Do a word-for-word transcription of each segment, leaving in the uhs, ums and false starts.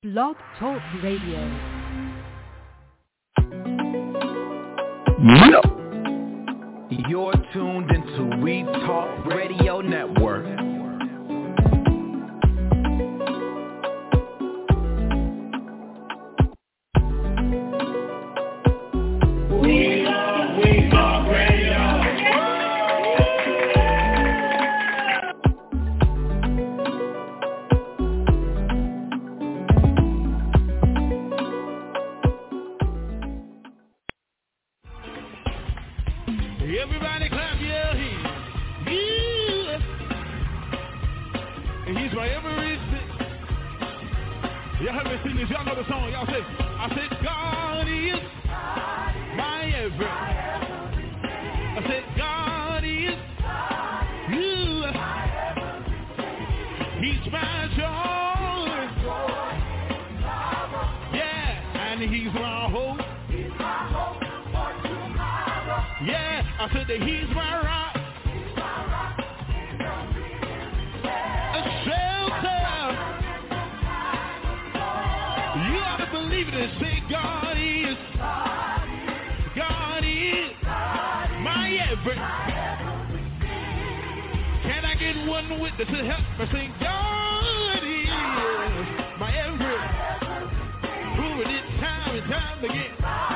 Blog Talk Radio. No. You're tuned into We Talk Radio Network. We are We Talk Radio. Everybody clap your hands. Yeah. And he's my everything. Y'all heard me sing this. Y'all know the song. Y'all say, I said, God is my everything. I said, God is you. He's my joy. Yeah, and he's my hope. Yeah, I said that he's my rock, a shelter. You ought to believe it and say God is, God is my everything. Can I get one witness to help me say God is my everything? Proving it time and time again.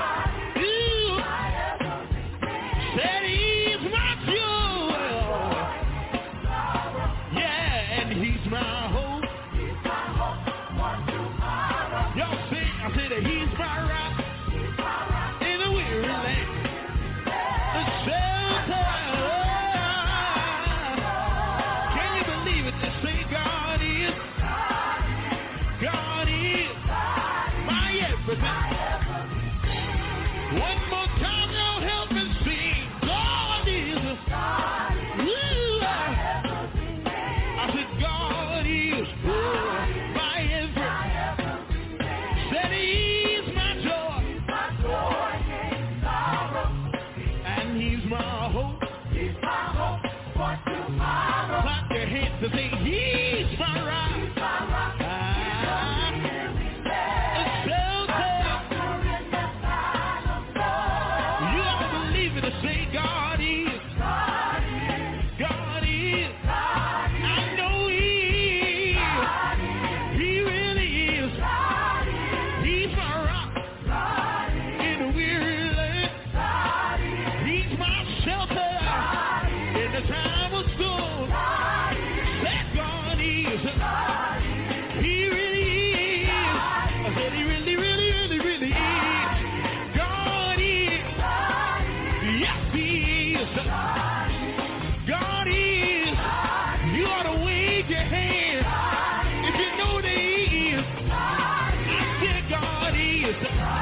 To say he's my rock, he's my rock. Ah, a shelter. You ought to believe it and say God is, God is, God is. God is. I know he is, he really is. God is. He's my rock, God is. In a weary land. God is. He's my shelter, God is. In the time of storm. God is. He really is. I said he really, really, really, really is. God is. Yes, he is. God is. You ought to wave your hand if you know that he is. I said God is.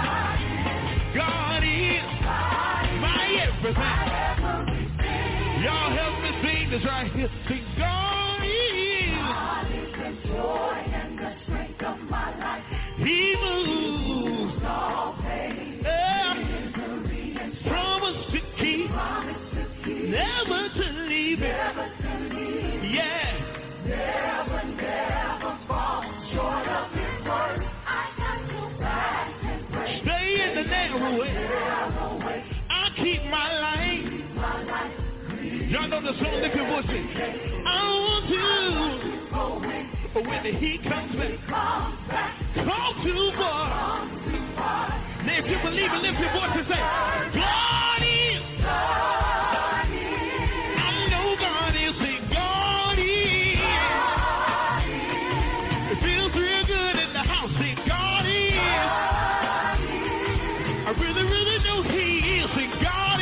God is my everything. Y'all help me sing this right here. Sing God is. God is the joy and the strength of my life. He moves all pain, yeah. Misery and promise to keep, promise to keep, never to leave, never to leave. Yeah, never, never fall short of his word. I got to fast and pray. Stay in the narrow way. I'll keep my life. Keep my life. Y'all know the song, lift your voices. I want to. But when he comes back, come too far. Now if you believe it, lift your voice and say, God is. I know God is. Say, God is. It feels real good in the house. Say, God is. I really, really know he is. Say, God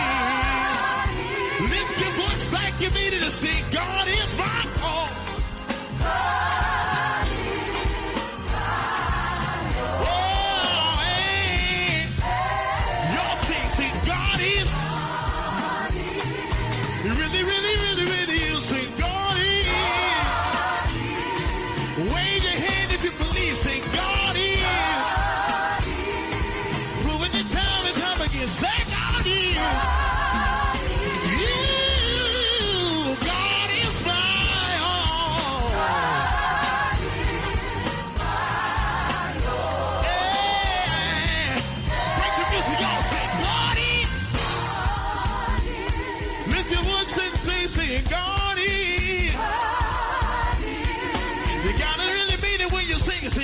is. Lift your voice like you mean it and say, God is my all. Oh, hey. Y'all sing, sing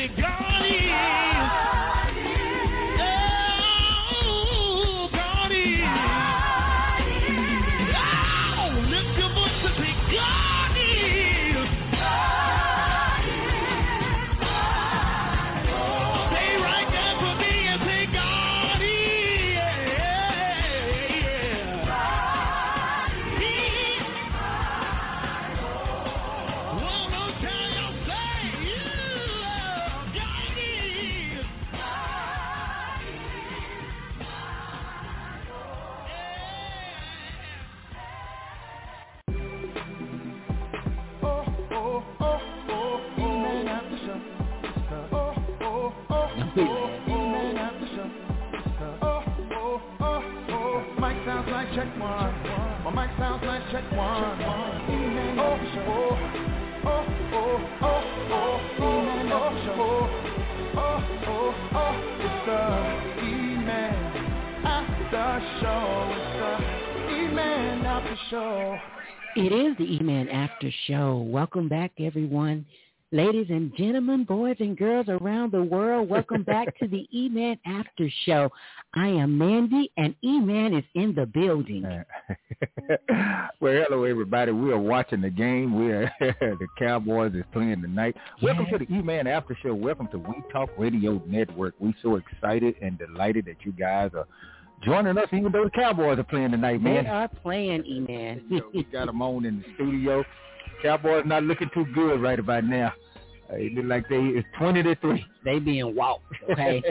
say God is. Oh, God is. Oh, lift your voice and say God is. Stay right there for me and say God is. One more time, y'all say, yeah, God is. Oh, oh, oh, oh, E-Man After Show. Oh, oh, oh, oh, E-Man After Show. Oh, oh, oh, oh, mic sounds like check one. My mic sounds like check one. E-Man After Show. Oh, oh, oh, oh, oh, E-Man After Show. Oh, oh, oh, it's the E-Man After Show. It's the E-Man After Show. It is the E-Man After Show. Welcome back, everyone. Ladies and gentlemen, boys and girls around the world, welcome back to the E-Man After Show. I am Mandy, and E-Man is in the building. Well, hello, everybody. We are watching the game. We are the Cowboys is playing tonight. Welcome Yes. to the E-Man After Show. Welcome to We Talk Radio Network. We're so excited and delighted that you guys are joining us, even though the Cowboys are playing tonight, They man. are playing, E-Man. You know, we got them on in the studio. Cowboys not looking too good right about now. Uh, it look like they it's twenty to three. They being walked, okay?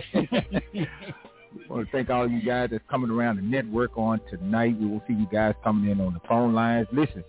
We want to thank all you guys that's coming around the network on tonight. We will see you guys coming in on the phone lines. Listen,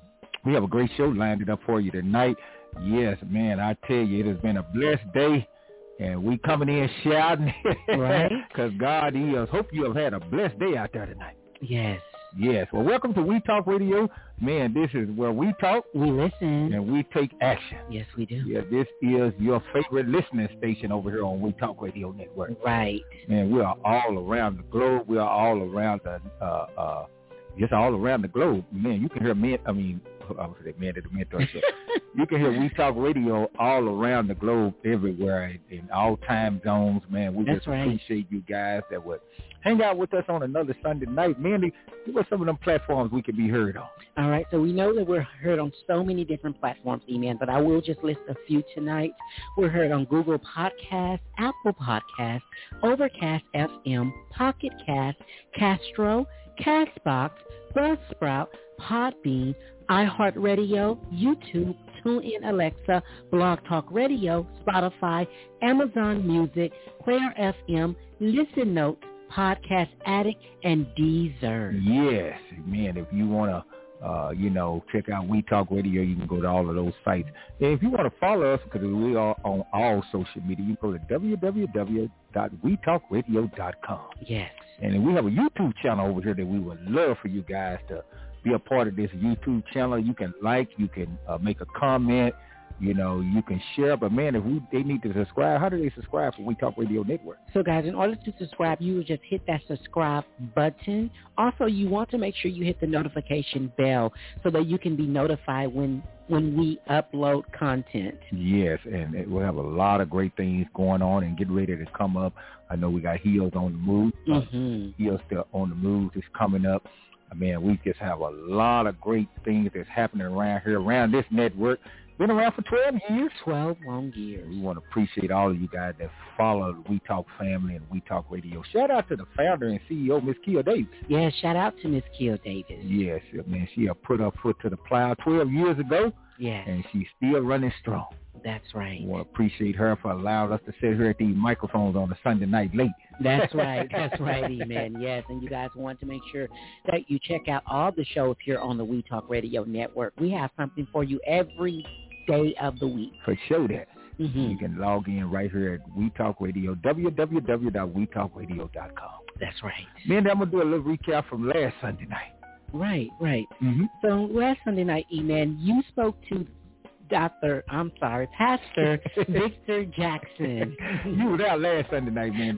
we have a great show lined up for you tonight. Yes, man, I tell you, it has been a blessed day, and we coming in shouting. Right. Because God is. Hope you have had a blessed day out there tonight. Yes. Yes. Well, welcome to We Talk Radio. Man, this is where we talk We listen. and we take action. Yes, we do. Yeah, this is your favorite listening station over here on We Talk Radio Network. Right. Man, we are all around the globe. We are all around the, uh, uh, just all around the globe. Man, you can hear me, I mean, I was say man at the mentor show. You can hear We Talk Radio all around the globe, everywhere, in all time zones. Man, we That's just right. appreciate you guys that would hang out with us on another Sunday night. Mandy, give us some of them platforms we can be heard on. All right, so we know that we're heard on so many different platforms, E-Man, but I will just list a few tonight. We're heard on Google Podcasts, Apple Podcasts, Overcast F M, Pocket Cast, Castro, Castbox, Buzzsprout, Podbean, iHeartRadio, YouTube, TuneIn Alexa, Blog Talk Radio, Spotify, Amazon Music, Player F M, Listen Notes, Podcast Addict, and Deezer. Yes, man, if you want to, uh, you know, check out We Talk Radio, you can go to all of those sites. And if you want to follow us, because we are on all social media, you can go to w w w dot we talk radio dot com. Yes. And we have a YouTube channel over here that we would love for you guys to be a part of this YouTube channel. You can like, you can uh, make a comment, you know, you can share. But, man, if we, they need to subscribe, how do they subscribe for We Talk Radio Network? So, guys, in order to subscribe, you would just hit that subscribe button. Also, you want to make sure you hit the notification bell so that you can be notified when when we upload content. Yes, and it, we'll have a lot of great things going on and getting ready to come up. I know we got Heels on the Move. Mm-hmm. Uh, Heels Still on the Move is coming up. I mean, we just have a lot of great things that's happening around here, around this network. Been around for twelve years. twelve long years. We want to appreciate all of you guys that follow the We Talk family and We Talk Radio. Shout out to the founder and C E O, Miss Kia Davis. Yeah, shout out to Miss Kiel Davis. Yes, man, she had put her foot to the plow twelve years ago, Yes, and she's still running strong. that's right. We want to appreciate her for allowing us to sit here at these microphones on a Sunday night late. That's right. That's right, E-Man. Yes, and you guys want to make sure that you check out all the shows here on the We Talk Radio Network. We have something for you every day of the week. For sure that. Mm-hmm. You can log in right here at We Talk Radio, w w w dot we talk radio dot com. That's right. Man, I'm going to do a little recap from last Sunday night. Right, right. Mm-hmm. So last Sunday night, E-Man, you spoke to Doctor, I'm sorry, Pastor Victor Jackson. You were out last Sunday night, man. I was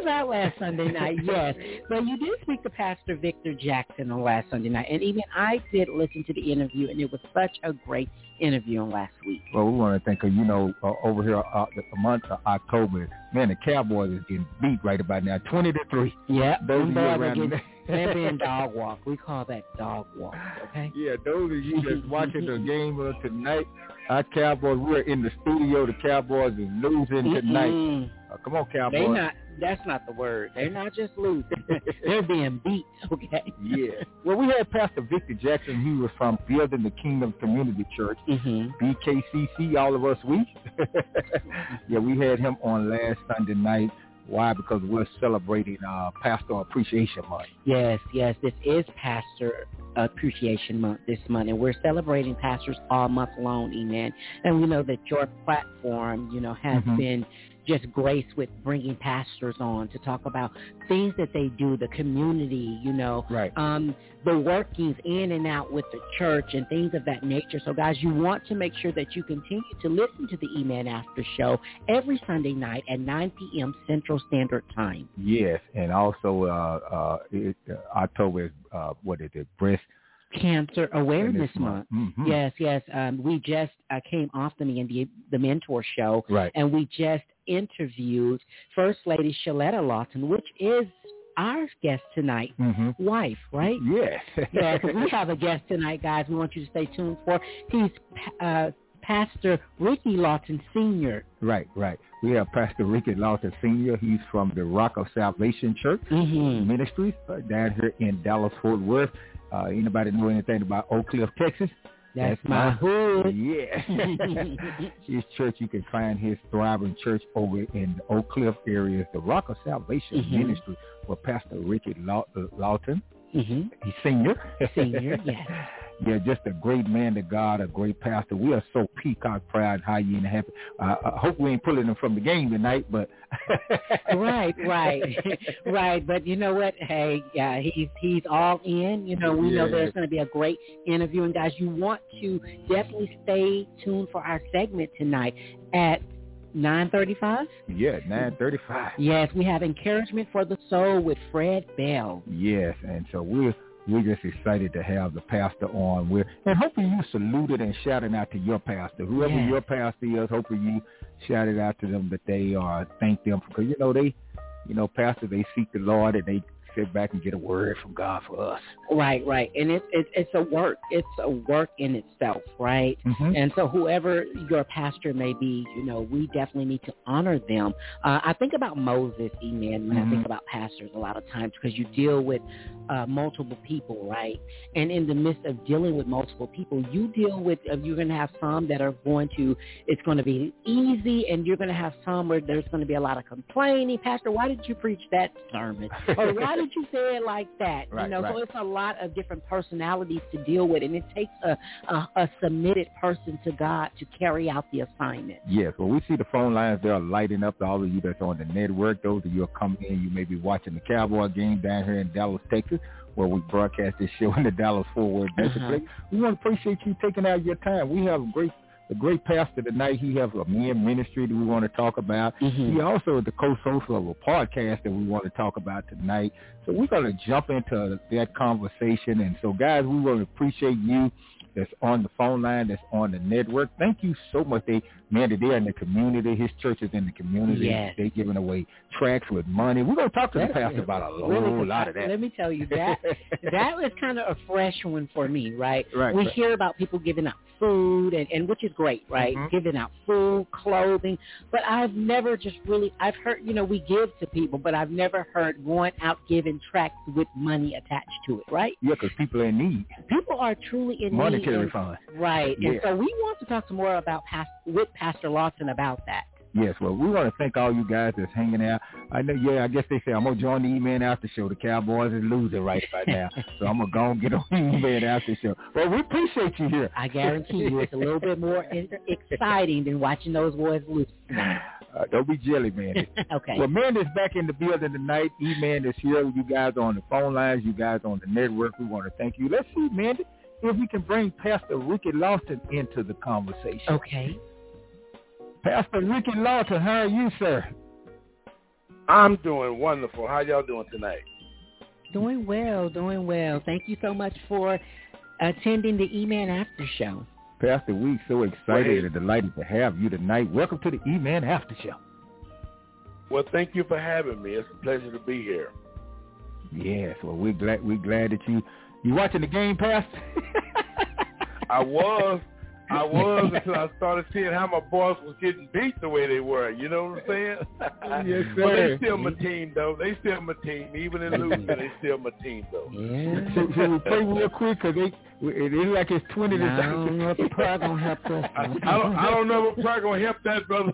about last Sunday night, yes. But you did speak to Pastor Victor Jackson on last Sunday night. And even I did listen to the interview, and it was such a great interview on last week. Well, we want to thank her. You know, uh, over here, uh, the month of October, man, the Cowboys is getting beat right about now, twenty to three. Yeah, those boys are are getting, they're being dog walk. We call that dog walk, okay? Yeah, those of you that's watching the game uh, tonight, our Cowboys, we're in the studio. The Cowboys is losing tonight. Mm-mm. Uh, come on, Cowboys. They not. That's not the word. They're not just losing. They're being beat, okay? Yeah. Well, we had Pastor Victor Jackson. He was from Building the Kingdom Community Church, mm-hmm. B K C C, all of us, we. Yeah, we had him on last Sunday night. Why? Because we're celebrating uh, Pastor Appreciation Month. Yes, yes. This is Pastor Appreciation Month this month, and we're celebrating pastors all month long, amen. And we know that your platform, you know, has mm-hmm. been just graced with bringing pastors on to talk about things that they do, the community, you know, right. um, the workings in and out with the church and things of that nature. So, guys, you want to make sure that you continue to listen to the E-Man After Show every Sunday night at nine p.m. Central Standard Time. Yes, and also uh, uh, it, uh, October is, uh, what is it, breast Cancer Awareness Month. month. Mm-hmm. Yes, yes. Um, we just uh, came off the, the the Mentor Show, right. and we just interviewed First Lady Shaletta Lawton, which is our guest tonight, mm-hmm. wife, right? Yes. Yeah, because we have a guest tonight, guys. We want you to stay tuned for. He's uh, Pastor Ricky Lawton Senior Right, right. We have Pastor Ricky Lawton Senior He's from the Rock of Salvation Church mm-hmm. Ministries uh, down here in Dallas, Fort Worth. Uh, anybody know anything about Oak Cliff, Texas? That's, That's my, my hood. Yeah. His church, you can find his thriving church over in the Oak Cliff area. The Rock of Salvation mm-hmm. Ministry with Pastor Ricky Law- uh, Lawton. Mm-hmm. He's senior. Senior, yes. Yeah, just a great man to God, a great pastor. We are so peacock proud, high and happy. Uh, I hope we ain't pulling him from the game tonight, but right, right, right. But you know what? Hey, yeah, he's he's all in. You know, we yeah. know there's going to be a great interview, and guys, you want to definitely stay tuned for our segment tonight at nine thirty-five? Yeah, nine thirty-five. Yes, we have Encouragement for the Soul with Fred Bell. Yes, and so we're we're just excited to have the pastor on. We're, and hopefully you saluted and shouted out to your pastor. Whoever yes. your pastor is, hopefully you shouted out to them that they uh, thank them. Because, you know, they, you know, pastors, they seek the Lord and they sit back and get a word from God for us. Right, right. And it's it, it's a work. It's a work in itself, right? Mm-hmm. And so whoever your pastor may be, you know, we definitely need to honor them. Uh, I think about Moses, amen, when mm-hmm. I think about pastors a lot of times because you deal with uh, multiple people, right? And in the midst of dealing with multiple people, you deal with, uh, you're going to have some that are going to, it's going to be easy, and you're going to have some where there's going to be a lot of complaining. Pastor, why did you preach that sermon? Or why did you say it like that? Right, you know, right. so it's a lot of different personalities to deal with, and it takes a, a, a submitted person to God to carry out the assignment. Yes, well, we see the phone lines. They're lighting up. All of you that's on the network, those of you are coming in, you may be watching the Cowboy game down here in Dallas, Texas, where we broadcast this show in the Dallas-Fort Worth Metroplex. Uh-huh. We want to appreciate you taking out your time. We have a great a great pastor tonight. He has a men ministry that we want to talk about. Mm-hmm. He also is the co-host of a podcast that we want to talk about tonight. So we're going to jump into that conversation. And so, guys, we want to appreciate you that's on the phone line, that's on the network. Thank you so much. They, man, they're in the community. His church is in the community. Yes. They're giving away tracts with money. We're going to talk to the pastor about a whole really, lot of that. Let me tell you, that that was kind of a fresh one for me, right? Right. We right. hear about people giving out food, and, and which is great, right? Mm-hmm. Giving out food, clothing. But I've never just really, I've heard, you know, we give to people, but I've never heard going out giving tracts with money attached to it, right? Yeah, because people are in need. People are truly in Monetary need. fund. Right. Yeah. And so we want to talk some more about past, with Pastor Lawton about that. Yes, well, we want to thank all you guys that's hanging out. I know, yeah, I guess they say I'm going to join the E-Man After Show. The Cowboys is losing right about now. So I'm going to go and get on the E-Man After Show. Well, we appreciate you here. I guarantee you it's a little bit more exciting than watching those boys lose tonight. Uh, don't be jelly, man. Okay. Well, Mandy's back in the building tonight. E-Man is here with you guys on the phone lines, you guys on the network. We want to thank you. Let's see, Mandy, if we can bring Pastor Ricky Lawton into the conversation. Okay. Pastor Ricky Lawton, how are you, sir? I'm doing wonderful. How y'all doing tonight? Doing well, doing well. Thank you so much for attending the E-Man After Show. Pastor, we're so excited and delighted to have you tonight. Welcome to the E-Man After Show. Well, thank you for having me. It's a pleasure to be here. Yes, well, we're glad we're glad that you you watching the game, Pastor. I was. I was until I started seeing how my boys was getting beat the way they were. You know what I'm saying? Yes, sir. But they still my team, though. They still my team. Even in losing, they still my team, though. Yeah. So, so we play real quick because they it is like it's twenty. No, I don't know if the prayer gonna help us. I, I don't. I don't know if prayer gonna help that, brother.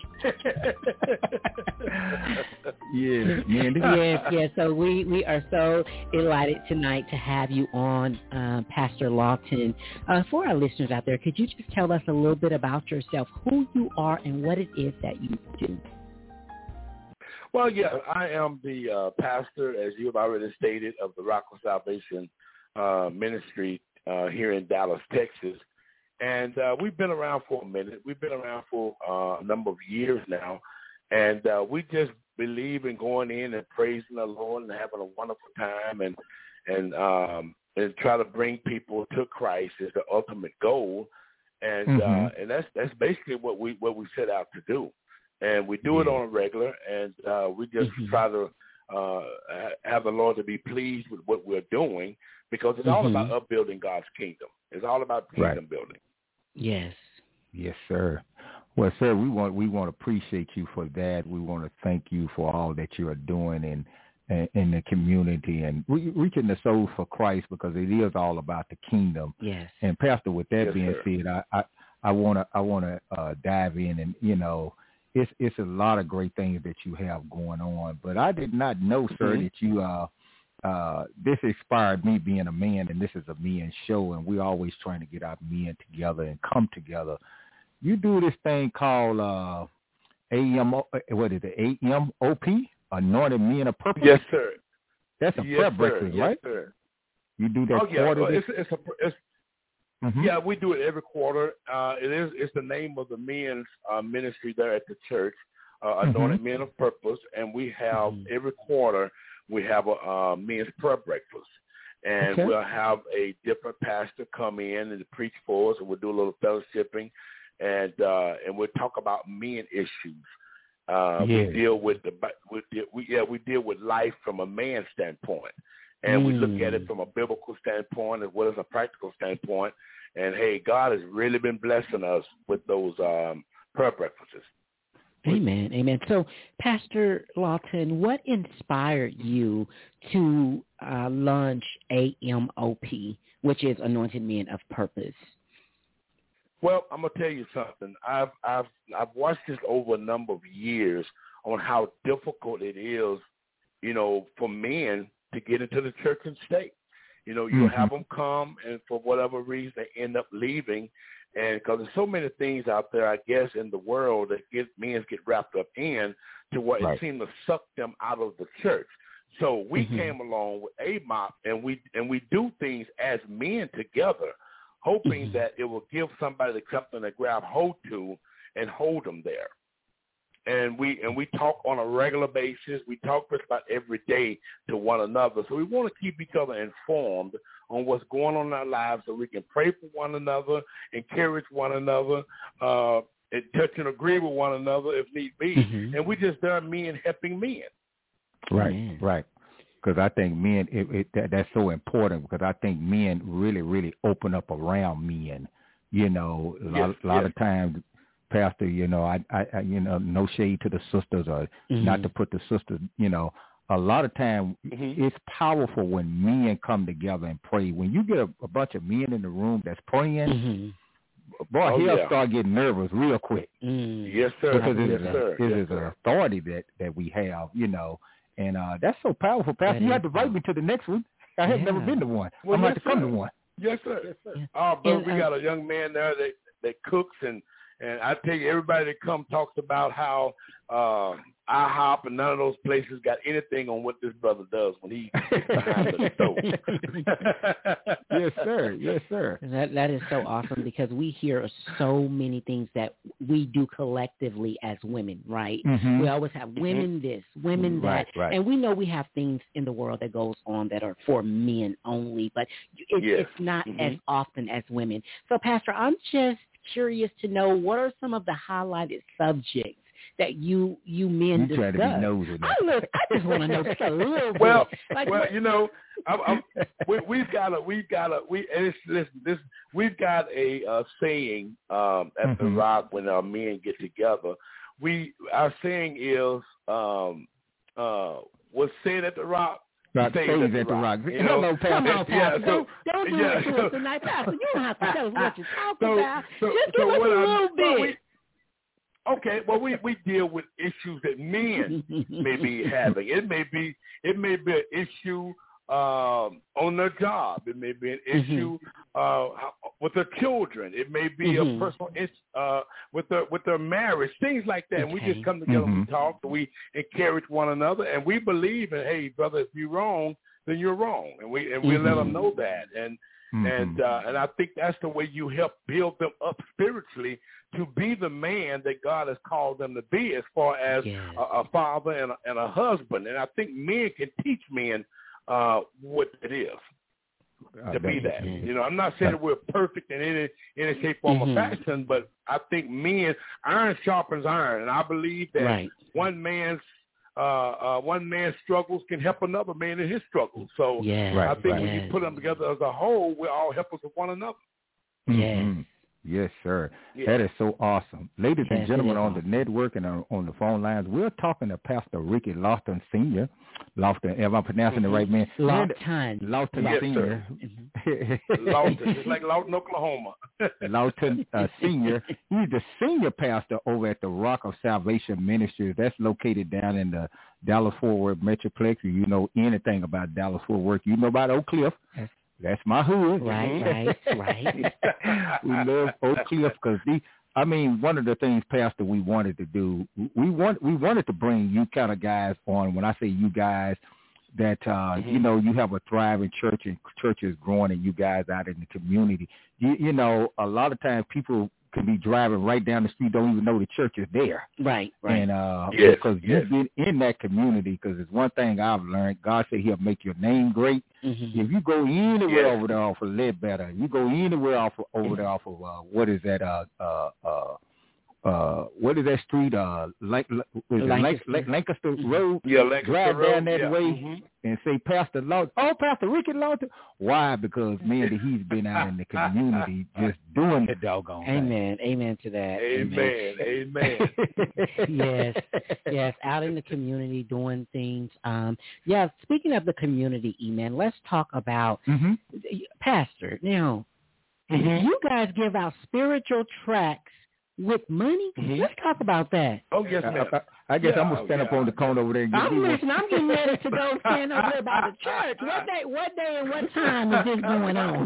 Yes, man. Yes, yes. So we, we are so delighted tonight to have you on, uh, Pastor Lawton. Uh, for our listeners out there, could you just tell us a little bit about yourself, who you are, and what it is that you do? Well, yeah, I am the uh, pastor, as you have already stated, of the Rock of Salvation uh, Ministry uh, here in Dallas, Texas. And uh, we've been around for a minute. We've been around for uh, a number of years now. And uh, we just believe in going in and praising the Lord and having a wonderful time and and um, and try to bring people to Christ is the ultimate goal. And mm-hmm. uh, and that's that's basically what we what we set out to do. And we do yeah. it on a regular, and uh, we just mm-hmm. try to uh, have the Lord to be pleased with what we're doing, because it's mm-hmm. all about upbuilding God's kingdom. It's all about kingdom right. building. Yes. Yes, sir. Well, sir, we want we want to appreciate you for that. We want to thank you for all that you are doing in in, in the community and re- reaching the souls for Christ, because it is all about the kingdom. Yes. And Pastor, with that yes, being sir. said, I I, I wanna I wanna uh, dive in, and you know, it's it's a lot of great things that you have going on. But I did not know, sir, mm-hmm. that you uh uh this inspired me, being a man, and this is a men show, and we're always trying to get our men together and come together. You do this thing called uh, A M, what is it, A M O P, Anointed Men of Purpose? Yes, sir. That's a yes, prayer sir. breakfast, yes, right? Sir. You do that oh, yeah. quarterly? Well, it's, it's a, it's, mm-hmm. Yeah, we do it every quarter. Uh, it is it's the name of the men's uh, ministry there at the church, uh, Anointed mm-hmm. Men of Purpose, and we have mm-hmm. every quarter we have a uh, men's prayer breakfast. And okay. we'll have a different pastor come in and preach for us, and we'll do a little fellowshipping. And uh, and we'll talk about men issues. Uh, yeah. We deal with the we, we yeah we deal with life from a man's standpoint, and mm. we look at it from a biblical standpoint as well as a practical standpoint. And hey, God has really been blessing us with those um, prayer breakfasts. Amen, amen. So, Pastor Lawton, what inspired you to uh, launch A M O P, which is Anointed Men of Purpose? Well, I'm gonna tell you something. I've I've I've watched this over a number of years on how difficult it is, you know, for men to get into the church and stay. You know, you mm-hmm. have them come, and for whatever reason, they end up leaving, and because there's so many things out there, I guess, in the world that get men get wrapped up in to where right. it seems to suck them out of the church. So we mm-hmm. came along with A M O P, and we and we do things as men together, hoping mm-hmm. that it will give somebody something to grab hold to and hold them there. And we and we talk on a regular basis. We talk just about every day to one another. So we want to keep each other informed on what's going on in our lives, so we can pray for one another, encourage one another, uh, and touch and agree with one another if need be. Mm-hmm. And we just there men helping men. Right, Man. right. Because I think men, it, it, that, that's so important, because I think men really, really open up around men. You know, a lot, yes, a lot yes. of times, Pastor, you know, I, I, I, you know, no shade to the sisters, or mm-hmm. not to put the sisters, you know, a lot of time mm-hmm. it's powerful when men come together and pray. When you get a, a bunch of men in the room that's praying, mm-hmm. boy, oh, he'll yeah. start getting nervous real quick. Mm. Yes, sir. Because it yes, is, sir. A, it yes, is sir. an authority that, that we have, you know. And uh, that's so powerful, Pastor. You have to invite me to the next one. I have yeah. never been to one. Well, I'm yes, about to come sir. to one. Yes, sir. Yes, sir. Oh, brother, and, we uh, got a young man there that, that cooks and, And I tell you, everybody that comes talks about how uh, IHOP and none of those places got anything on what this brother does when he's behind the stove. Yes, sir. Yes, sir. That that is so awesome because we hear so many things that we do collectively as women, right? Mm-hmm. We always have women this, women that, Right, right. and we know we have things in the world that goes on that are for men only, but it, Yes. it's not Mm-hmm. as often as women. So, Pastor, I'm just curious to know what are some of the highlighted subjects that you you men You try discuss? to be nosy now. I, look, I just want to know just a little bit. Well, like, well, what- you know, I'm, I'm, we, we've got a, we've got a, we, and it's, this, this, we've got a uh, saying um, at Mm-hmm. the Rock when our men get together. We, our saying is, um, uh, what's said at the Rock. Right, stays stays at the at the Rock. Rock. You know? Hello, Come Pastor. on, Yeah, Pastor. so- don't don't do yeah, it to so- us tonight, Pastor. You don't have to tell us what you're talking So- about. so- Just so give us what a I'm- little well, bit. we- Okay, well, we, we deal with issues that men may be having. It may be it may be an issue um, on their job. It may be an issue uh, with their children. It may be Mhm. a personal issue uh, with their with their marriage. Things like that. And we Okay. just come together and we Mhm. talk. And we encourage one another, and we believe in, hey, brother, if you're wrong, then you're wrong, and we and we let Mhm. them know that. And Mhm. and uh, and I think that's the way you help build them up spiritually to be the man that God has called them to be, as far as Yes. a, a father and a, and a husband. And I think men can teach men uh, what it is Uh, to be that- that. You know, I'm not saying that we're perfect in any any shape, form, Mhm. or fashion, but I think men, iron sharpens iron, and I believe that Right. one man's uh, uh, one man's struggles can help another man in his struggles. So Yes. Right, I think right. when Yes. you put them together as a whole, we're all helpers of one another. Yes. Mhm. Yes, sir. Yeah. That is so awesome. Ladies Yes, and gentlemen it is on the network and on, on the phone lines, we're talking to Pastor Ricky Lofton Senior Lofton, am I pronouncing Mhm. it right, man? Man, Lofton. Lofton Yes, Senior Lawton, it's like Lawton, Oklahoma. Lawton uh, Senior He's the senior pastor over at the Rock of Salvation Ministries. That's located down in the Dallas-Fort Worth Metroplex. If you know anything about Dallas-Fort Worth, you know about Oak Cliff. That's my hood. Right, right, right. We love Oak Cliff because the, I mean, one of the things, Pastor, we wanted to do, we want we wanted to bring you kind of guys on. When I say you guys, that uh, Mhm. you know, you have a thriving church and church is growing, and you guys out in the community. You, you know, a lot of times people can be driving right down the street, don't even know the church is there. Right, right. And uh, Yes, because yes. you've been in that community, because it's one thing I've learned. God said He'll make your name great. Mhm. If you go anywhere Yes. over there off of Ledbetter, you go anywhere off of, over there off of uh, what is that? Uh, uh, uh, uh, what is that street? Uh, Lanc- is it Lanc- Lancaster. Lanc- Lancaster Mhm. Road. Yeah, Lancaster Drive Road, down that yeah. way Mhm. and say, Pastor Lawton. Oh, Pastor Ricky Lawton. Why? Because man, he's been out in the community just doing the doggone thing. Amen. Amen to that. Amen. Amen. yes, yes, out in the community doing things. Um, yeah, speaking of the community, E-Man, let's talk about Mm-hmm. Pastor. Now, Mhm. you guys give out spiritual tracts with money. Mhm. Let's talk about that. Oh, yes, ma'am. I, I, I guess Yeah, I'm gonna stand up yeah. on the corner over there and get I'm me one. listening. I'm getting ready to go stand over there by the church. What day? What day and what time is this going on?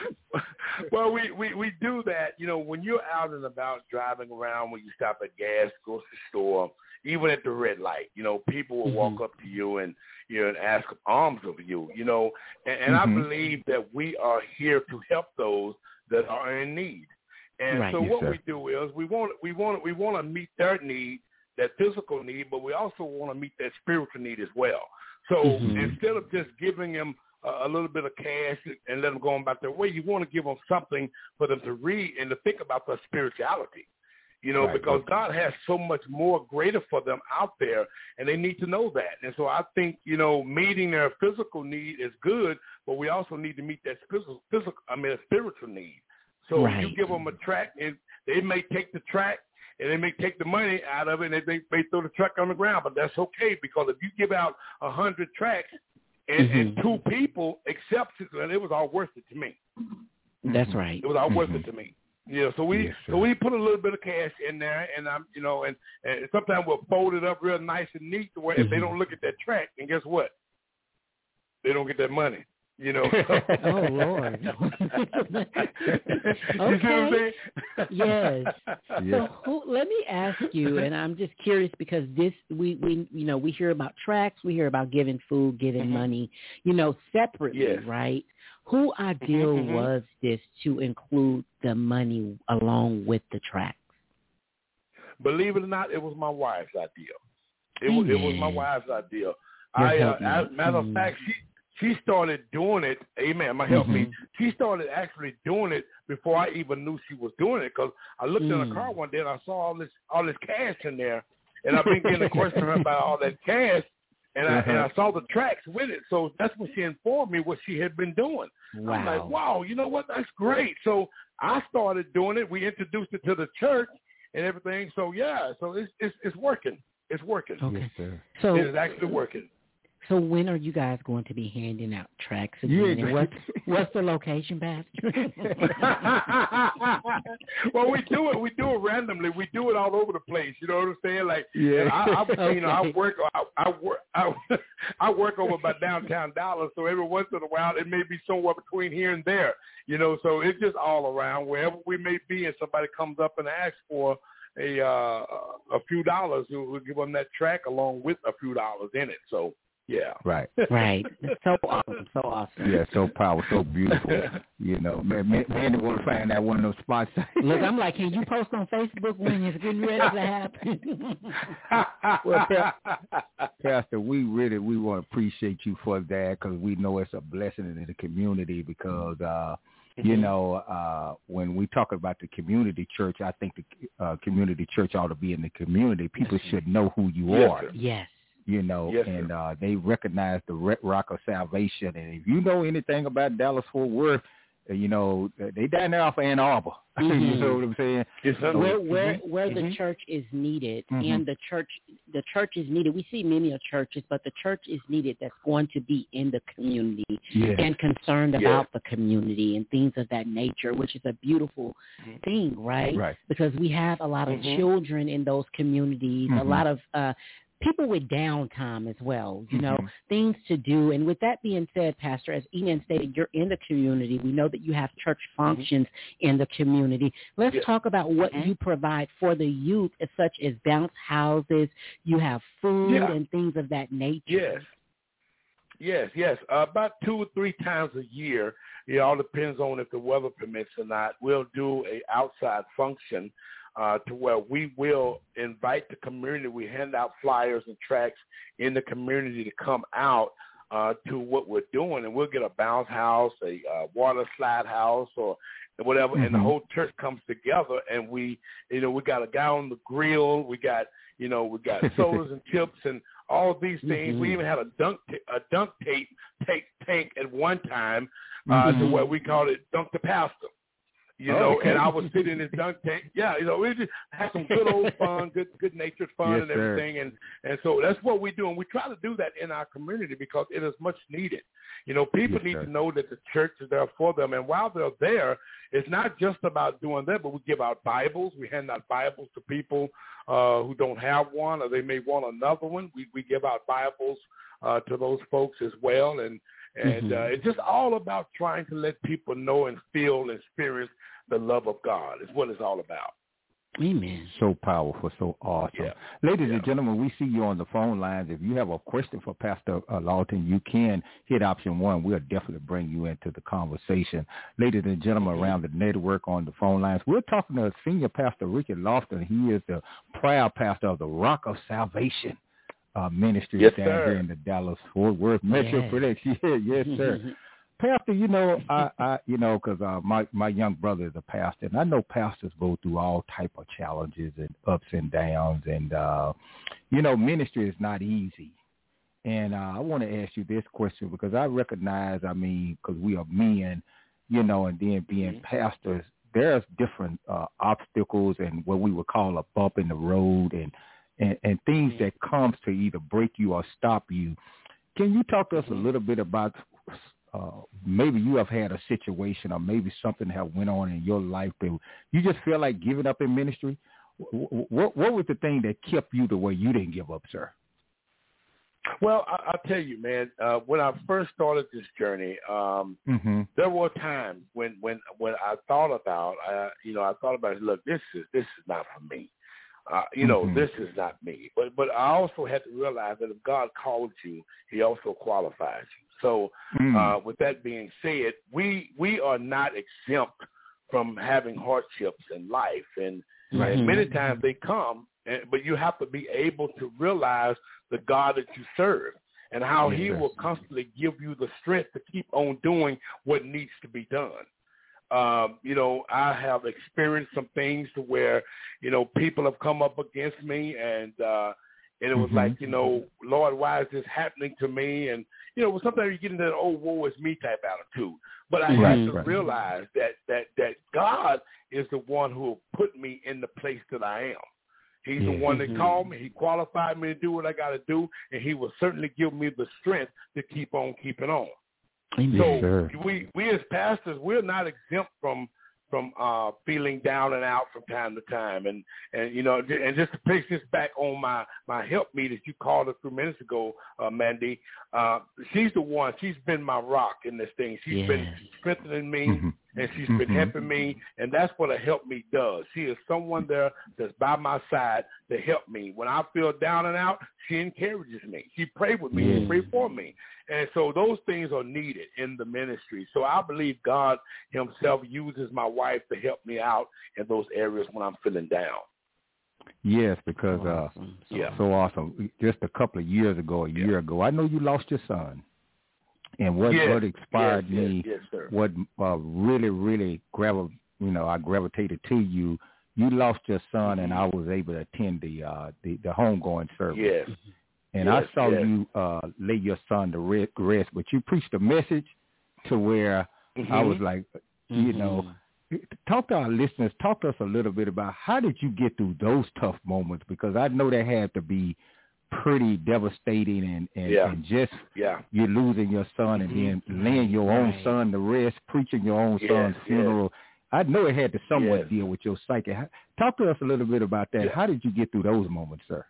Well, we, we, we do that, you know, when you're out and about driving around, when you stop at gas, grocery store, even at the red light, you know, people will Mhm. walk up to you and, you know, and ask alms of you, you know, and, and Mhm. I believe that we are here to help those that are in need. And Right. so Yes, what sir. we do is we want we want we want to meet their need, that physical need, but we also want to meet that spiritual need as well. So Mhm. instead of just giving them a, a little bit of cash and let them go on about their way, you want to give them something for them to read and to think about their spirituality. You know, Right. because God has so much more greater for them out there, and they need to know that. And so I think, you know, meeting their physical need is good, but we also need to meet that physical, physical I mean, a spiritual need. So Right. you give them a track, and they may take the track, and they may take the money out of it, and they may throw the track on the ground, but that's okay, because if you give out a hundred tracks and, Mhm. and two people accept it, then it was all worth it to me. That's right. It was all worth Mhm. it to me. You know, so we Yes, sir. so we put a little bit of cash in there, and I'm you know, and, and sometimes we'll fold it up real nice and neat to where if they Mhm. don't look at that track, and guess what? They don't get that money. You know. Oh Lord. Okay. You see what I'm saying? Yes. Yeah. So who, let me ask you, and I'm just curious because this we, we you know we hear about tracts, we hear about giving food, giving mm-hmm. money, you know, separately, yes. right? Who ideal mm-hmm. was this to include the money along with the tracts? Believe it or not, it was my wife's idea. It was, it was my wife's idea. You're I, uh, I, matter mm-hmm. of fact, she she started doing it. Amen. My help mm-hmm. me. She started actually doing it before I even knew she was doing it. Because I looked mm. in the car one day and I saw all this all this cash in there, and I've been getting a question about all that cash, and I uh-huh. and I saw the tracks with it. So that's when she informed me what she had been doing. Wow. I'm like, wow, you know what? That's great. So I started doing it. We introduced it to the church and everything. So yeah, so it's it's, it's working. It's working. Okay. Yes, sir. So it is actually working. So when are you guys going to be handing out tracts again? Yeah. And what's, what's the location, Pastor? Well, we do it. We do it randomly. We do it all over the place. You know what I'm saying? Like, yeah. I, I, okay. you know, I work. I, I work. I, I work over by downtown Dallas. So every once in a while, it may be somewhere between here and there. You know, so it's just all around wherever we may be, and somebody comes up and asks for a uh, a few dollars, we'll give them that track along with a few dollars in it. So. Yeah. Right. Right. So awesome. So awesome. Yeah, so powerful, so beautiful. You know, man, man, man want to find that one of those spots. Look, I'm like, can you post on Facebook when it's getting ready to happen? Well, Pastor, we really, we want to appreciate you for that because we know it's a blessing in the community because, uh, mm-hmm. you know, uh, when we talk about the community church, I think the uh, community church ought to be in the community. People yes, should know who you yes, are. Sir. Yes. You know, yes, and uh, they recognize the Rock of Salvation. And if you know anything about Dallas-Fort Worth, uh, you know, they down there off of Ann Arbor. Mm-hmm. You know what I'm saying? Yes, sir. Where where, mm-hmm. where mm-hmm. the church is needed, mm-hmm. and the church the church is needed. We see many of churches, but the church is needed that's going to be in the community yeah. and concerned yeah. about the community and things of that nature, which is a beautiful mm-hmm. thing, right? Right. Because we have a lot of mm-hmm. children in those communities, mm-hmm. a lot of uh people with downtime as well, you know, mm-hmm. things to do. And with that being said, Pastor, as Enan stated, you're in the community. We know that you have church functions mm-hmm. in the community. Let's yes. talk about what mm-hmm. you provide for the youth, such as bounce houses. You have food yeah. and things of that nature. Yes. Yes, yes. Uh, about two or three times a year, it all depends on if the weather permits or not, we'll do a outside function Uh, to where we will invite the community. We hand out flyers and tracts in the community to come out uh, to what we're doing, and we'll get a bounce house, a uh, water slide house, or whatever, mm-hmm. and the whole church comes together, and we, you know, we got a guy on the grill, we got, you know, we got sodas and chips and all of these things. Mm-hmm. We even had a dunk t- a dunk tape take tank at one time uh, mm-hmm. to where we called it Dunk the Pastor. You know, oh, okay. and I was sitting in his dunk tank. Yeah, you know, we just had some good old fun, good good natured fun yes, and everything. Sir. And and so that's what we do. And we try to do that in our community because it is much needed. You know, people yes, need sir. to know that the church is there for them. And while they're there, it's not just about doing that, but we give out Bibles. We hand out Bibles to people uh, who don't have one or they may want another one. We, we give out Bibles uh, to those folks as well. And And mm-hmm. uh, it's just all about trying to let people know and feel and experience the love of God is what it's all about. Amen. So powerful, so awesome. Yeah. Ladies yeah. and gentlemen, we see you on the phone lines. If you have a question for Pastor uh, Lawton, you can hit option one. We'll definitely bring you into the conversation. Ladies and gentlemen, mm-hmm. around the network on the phone lines, we're talking to Senior Pastor Richard Lofton. He is the proud pastor of the Rock of Salvation uh, Ministry yes, down sir. here in the Dallas-Fort Worth Metroplex. Yes, yeah, yes, sir. Pastor, you know, I, I you know, because uh, my, my young brother is a pastor, and I know pastors go through all type of challenges and ups and downs, and, uh, you know, ministry is not easy. And uh, I want to ask you this question because I recognize, I mean, because we are men, you know, and then being mm-hmm. pastors, there's different uh, obstacles and what we would call a bump in the road and, and, and things mm-hmm. that comes to either break you or stop you. Can you talk to us mm-hmm. a little bit about Uh, maybe you have had a situation or maybe something have went on in your life that you just feel like giving up in ministry? What, what, what was the thing that kept you the way you didn't give up, sir? Well, I, I'll tell you, man. Uh, when I first started this journey, um, mm-hmm. there were times when, when, when I thought about, uh, you know, I thought about, look, this is this is not for me. Uh, you know, mm-hmm. this is not me. But but I also had to realize that if God called you, He also qualifies you. So mm. uh, with that being said, we we are not exempt from having hardships in life, and, right. and many times they come. And, but you have to be able to realize the God that you serve and how yes, He sir. will constantly give you the strength to keep on doing what needs to be done. Um, you know, I have experienced some things to where, you know, people have come up against me and, uh, and it was mm-hmm. like, you know, Lord, why is this happening to me? And, you know, sometimes you get into that old woe is me type attitude. But I right, had to right. realize that, that, that God is the one who put me in the place that I am. He's yeah. the one that mm-hmm. called me. He qualified me to do what I got to do, and He will certainly give me the strength to keep on keeping on. Amen. So yes, sir. we, we as pastors, we're not exempt from from uh, feeling down and out from time to time. And, and you know, and just to place this back on my, my help me that you called a few minutes ago, uh, Mandy, uh, she's the one, she's been my rock in this thing. She's yes. been strengthening me, mm-hmm. and she's mm-hmm. been helping me, and that's what a help me does. She is someone there that's by my side to help me. When I feel down and out, she encourages me. She prays with me. Yeah. She prays for me. And so those things are needed in the ministry. So I believe God Himself uses my wife to help me out in those areas when I'm feeling down. Yes, because so uh, awesome. so yeah. so awesome. Just a couple of years ago, a yeah. year ago, I know you lost your son. And what, yes. what inspired yes, me, yes, yes, sir. what uh, really, really, gravi- you know, I gravitated to you, you lost your son, mm-hmm. and I was able to attend the uh, the, the homegoing service. Yes. And yes, I saw yes. you uh, lay your son to rest, but you preached a message to where mm-hmm. I was like, mm-hmm. you know, talk to our listeners, talk to us a little bit about how did you get through those tough moments? Because I know that had to be pretty devastating, and, and, yeah. and just yeah. you're losing your son mm-hmm. and then laying your own right. son to rest, preaching your own yes, son's funeral. Yes. I know it had to somewhat yes. deal with your psyche. Talk to us a little bit about that. Yeah. How did you get through those moments, sir?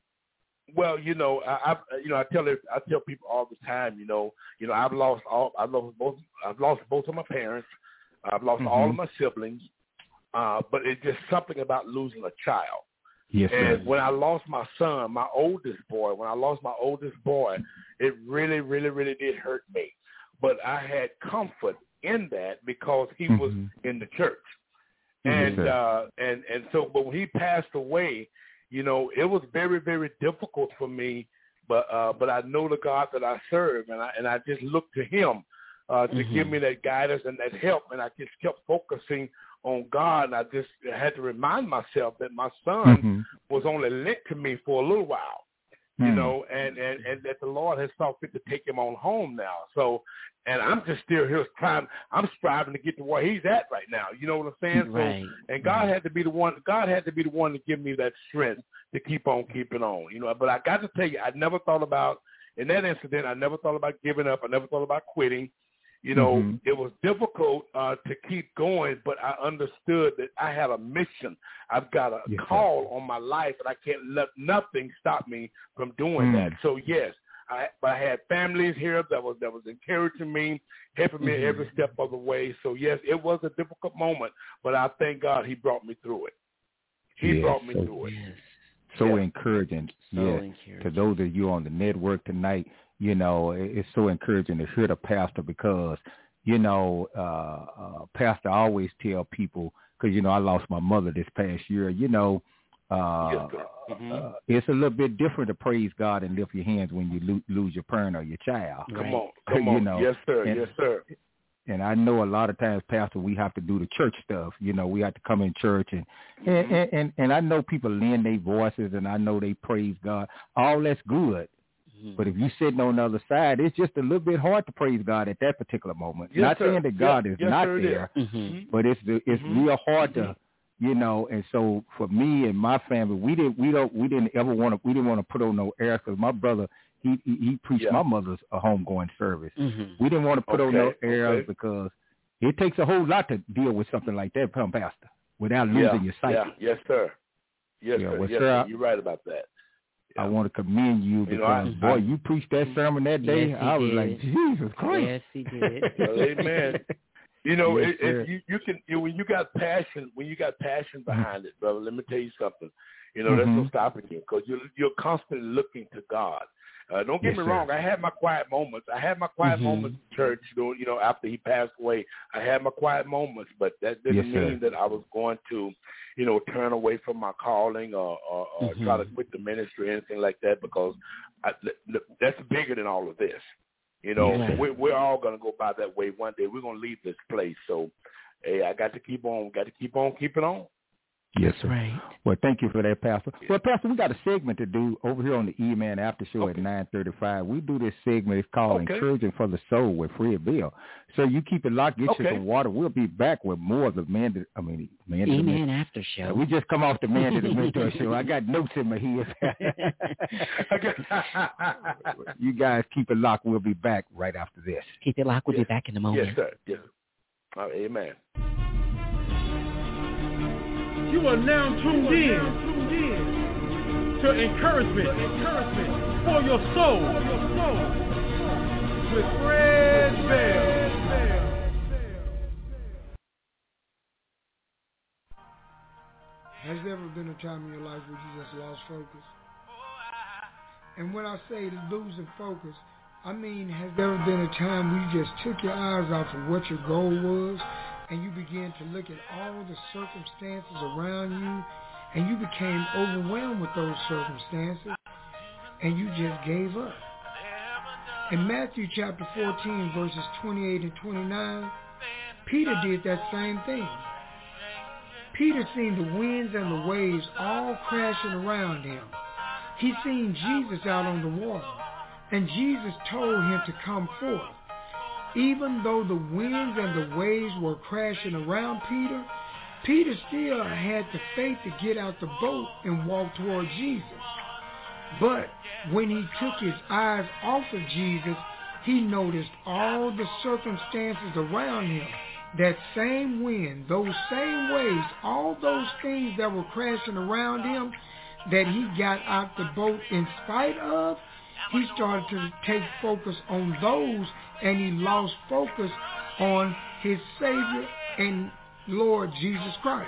Well, you know, I, I you know I tell it, I tell people all the time, you know, you know I've lost all I've lost both I've lost both of my parents, I've lost mm-hmm. all of my siblings, uh, but it's just something about losing a child. Yes, and sir. when I lost my son, my oldest boy, when I lost my oldest boy, it really, really, really did hurt me. But I had comfort in that because he mm-hmm. was in the church, Yes, and uh, and and so, but when he passed away, you know, it was very, very difficult for me, but uh, but I know the God that I serve, and I and I just looked to Him uh, to mm-hmm. give me that guidance and that help, and I just kept focusing on God, and I just had to remind myself that my son mm-hmm. was only lent to me for a little while, you mm-hmm. know, and, and, and that the Lord has saw fit to take him on home now. So, and I'm just still here trying, I'm striving to get to where he's at right now. You know what I'm saying? Right. So, and God had to be the one, God had to be the one to give me that strength to keep on keeping on, you know. But I got to tell you, I never thought about, in that incident, I never thought about giving up. I never thought about quitting. You know, mm-hmm. it was difficult uh, to keep going, but I understood that I had a mission. I've got a yes, call on my life, and I can't let nothing stop me from doing mm. that. So, yes, I, I had families here that was that was encouraging me, helping me mm-hmm. every step of the way. So, yes, it was a difficult moment, but I thank God He brought me through it. He yes, brought me so, through it. Yes. So yeah. encouraging. So yeah. encouraging. To those of you on the network tonight, you know, it's so encouraging to hear the pastor because, you know, uh, uh, pastor always tell people, because, you know, I lost my mother this past year, you know, uh, Yes, sir. Mm-hmm. uh, it's a little bit different to praise God and lift your hands when you lo- lose your parent or your child. Come Right. on. Come You on. know, yes, sir. and- yes, sir. And I know a lot of times, Pastor, we have to do the church stuff. You know, we have to come in church, and Mm-hmm. and, and, and I know people lend their voices, and I know they praise God. All that's good. Mm-hmm. But if you're sitting on the other side, it's just a little bit hard to praise God at that particular moment. Yes, not sir. saying that God yes, is yes, not sir, there, it is. Mm-hmm. but it's the, it's Mhm. real hard to, you know. And so for me and my family, we didn't we don't we didn't ever want to we didn't want to put on no airs because my brother he he, he preached Yeah. my mother's a homegoing service. Mm-hmm. We didn't want to put on no Okay, airs okay. because it takes a whole lot to deal with something like that, come Pastor, without losing yeah, your psyche. Yeah. Yes, sir. Yes, Yeah, sir. well, yes, sir, sir. I- You're right about that. I want to commend you because, you know, I, boy, I, you preached that sermon that day. Yes, I was did. like, Jesus Christ. Yes, he did. Well, amen. You know, yes, if, if you, you can, you know, when you got passion, when you got passion behind mm-hmm. it, brother, let me tell you something. You know, mm-hmm. that's no stopping you because you're, you're constantly looking to God. Uh, don't get yes, me sir. wrong. I had my quiet moments. I had my quiet mm-hmm. moments in church, you know, you know, after he passed away. I had my quiet moments, but that didn't yes, mean sir. that I was going to, you know, turn away from my calling or, or, or mm-hmm. try to quit the ministry or anything like that because I, that's bigger than all of this. You know, yes. we're, we're all going to go by that way one day. We're going to leave this place. So, hey, I got to keep on, got to keep on keeping on. Yes, sir. Right. Well, thank you for that, Pastor. Yeah. Well, Pastor, we got a segment to do over here on the E-Man After Show okay. at nine thirty-five. We do this segment. It's called okay. Encouraging for the Soul with Fred Bill. So you keep it locked, get okay. you some water. We'll be back with more of the Man to, I mean, Man to E-Man After Show. Uh, we just come off the Man to the Mentor Show. I got notes in my head. You guys keep it locked. We'll be back right after this. Keep it locked. We'll yes. be back in a moment. Yes, sir. Yes. Oh, amen. You are now tuned in, tuned in to encouragement, encouragement for your soul, for your soul with Fred Bell. Has there ever been a time in your life where you just lost focus? And when I say losing focus, I mean, has there ever been a time where you just took your eyes off of what your goal was and you began to look at all the circumstances around you and you became overwhelmed with those circumstances and you just gave up? In Matthew chapter fourteen, verses twenty-eight and twenty-nine, Peter did that same thing. Peter seen the winds and the waves all crashing around him. He seen Jesus out on the water, and Jesus told him to come forth. Even though the winds and the waves were crashing around Peter, Peter still had the faith to get out the boat and walk toward Jesus. But when he took his eyes off of Jesus, he noticed all the circumstances around him. That same wind, those same waves, all those things that were crashing around him that he got out the boat in spite of, he started to take focus on those, and he lost focus on his Savior and Lord Jesus Christ.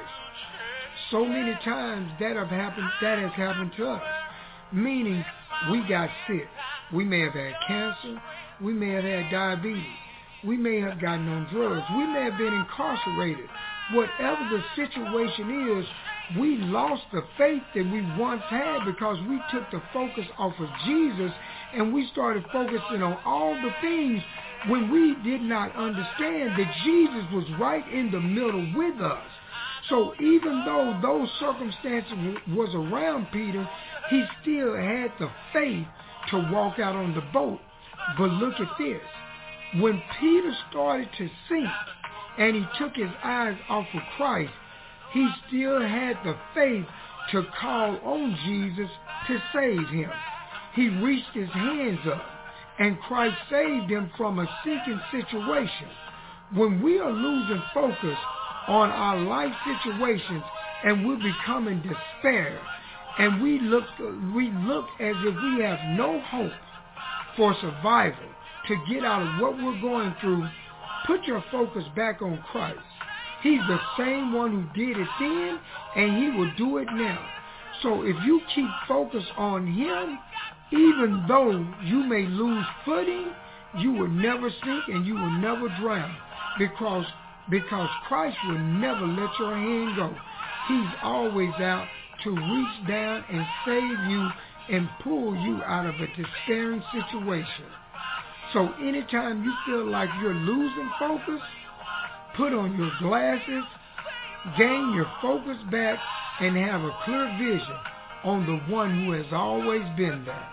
So many times that have happened, that has happened to us. Meaning, we got sick. We may have had cancer. We may have had diabetes. We may have gotten on drugs. We may have been incarcerated. Whatever the situation is, we lost the faith that we once had because we took the focus off of Jesus and we started focusing on all the things when we did not understand that Jesus was right in the middle with us. So even though those circumstances w- was around Peter, he still had the faith to walk out on the boat. But look at this. When Peter started to sink and he took his eyes off of Christ, he still had the faith to call on Jesus to save him. He reached his hands up and Christ saved him from a sinking situation. When we are losing focus on our life situations and we're becoming despair and we look, we look as if we have no hope for survival, to get out of what we're going through, put your focus back on Christ. He's the same one who did it then, and he will do it now. So if you keep focus on him, even though you may lose footing, you will never sink and you will never drown because, because Christ will never let your hand go. He's always out to reach down and save you and pull you out of a despairing situation. So anytime you feel like you're losing focus, put on your glasses, gain your focus back, and have a clear vision on the one who has always been there.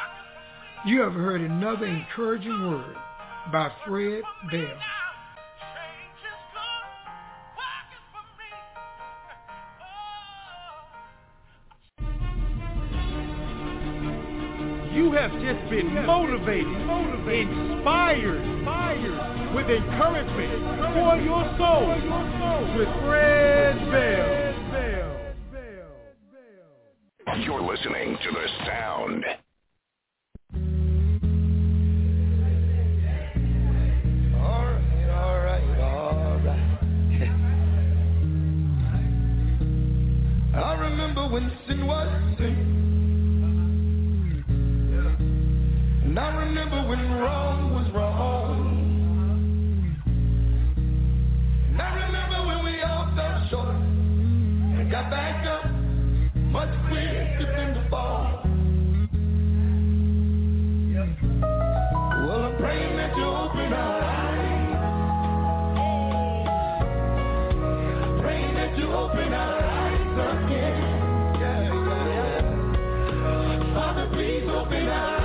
You have heard another encouraging word by Fred Bell. You have just been motivated, motivated, inspired, inspired with encouragement for your soul with Fred Bell. You're listening to The Sound. All right, all right, all right. I remember when sin was sin. And I remember when wrong was wrong. And I remember when we all fell short and got back up much quicker than the fall. Well, I'm praying that you open our eyes. Praying that you open our eyes again. Yeah, yeah, yeah. Father, please open our eyes.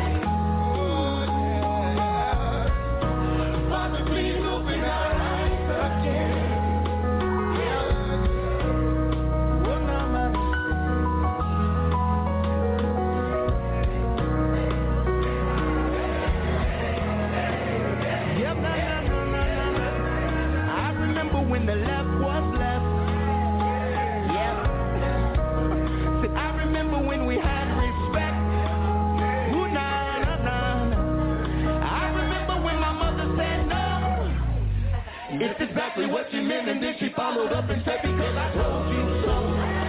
When the left was left, yeah. See, I remember when we had respect. Ooh, nah, nah, nah, nah. I remember when my mother said no. It's exactly what she meant, and then she followed up and said, because I told you so.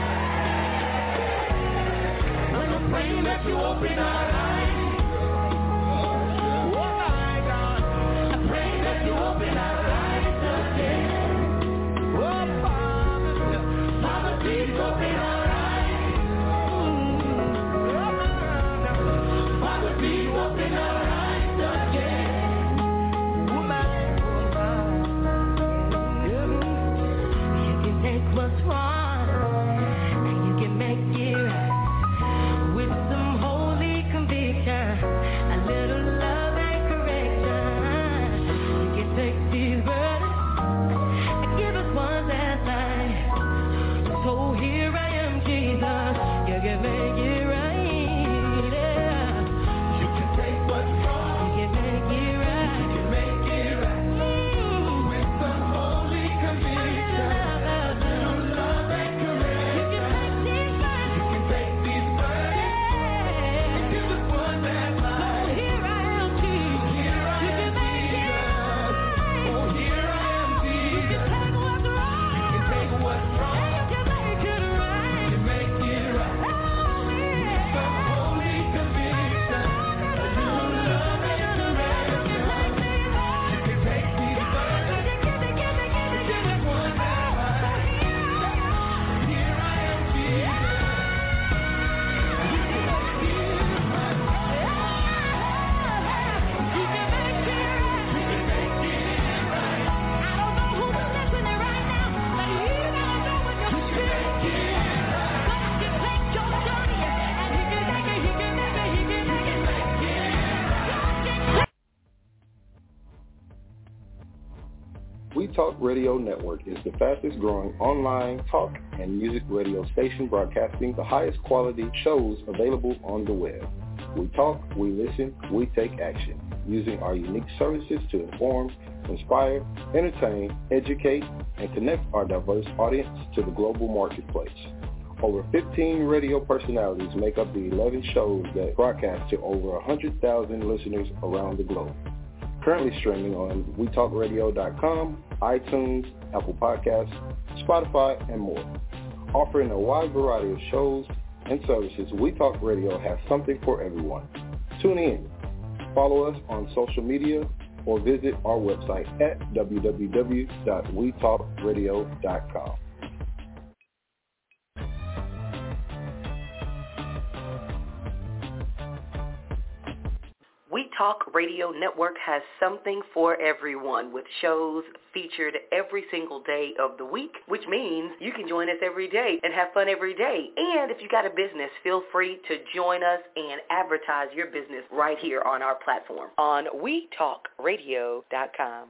When I'm praying that you open our eyes. Oh my God, I'm praying that you open our eyes again. Please open our eyes. Father, please open our eyes again. You can take what's wrong and you can make it right with some holy conviction, a little love and correction. You can take these burdens and give us one last night. So here I am, Jesus, you can make it right, yeah. You can take what's wrong, you can make it right, you can make it right, mm. With some holy conviction, a little love and correction. You can take these burdens, you can take these burdens, yeah. And give us one last life. So here I am, Jesus, here I you am, can make Jesus. It right. Oh, here I am, Jesus. You can take what's wrong, you can take what's wrong. We Talk Radio Network is the fastest growing online talk and music radio station broadcasting the highest quality shows available on the web. We talk, we listen, we take action, using our unique services to inform, inspire, entertain, educate, and connect our diverse audience to the global marketplace. Over fifteen radio personalities make up the eleven shows that broadcast to over one hundred thousand listeners around the globe. Currently streaming on we talk radio dot com, iTunes, Apple Podcasts, Spotify, and more. Offering a wide variety of shows and services, We Talk Radio has something for everyone. Tune in, follow us on social media, or visit our website at w w w dot we talk radio dot com. We Talk Radio Network has something for everyone, with shows featured every single day of the week, which means you can join us every day and have fun every day. And if you got a business, feel free to join us and advertise your business right here on our platform on we talk radio dot com.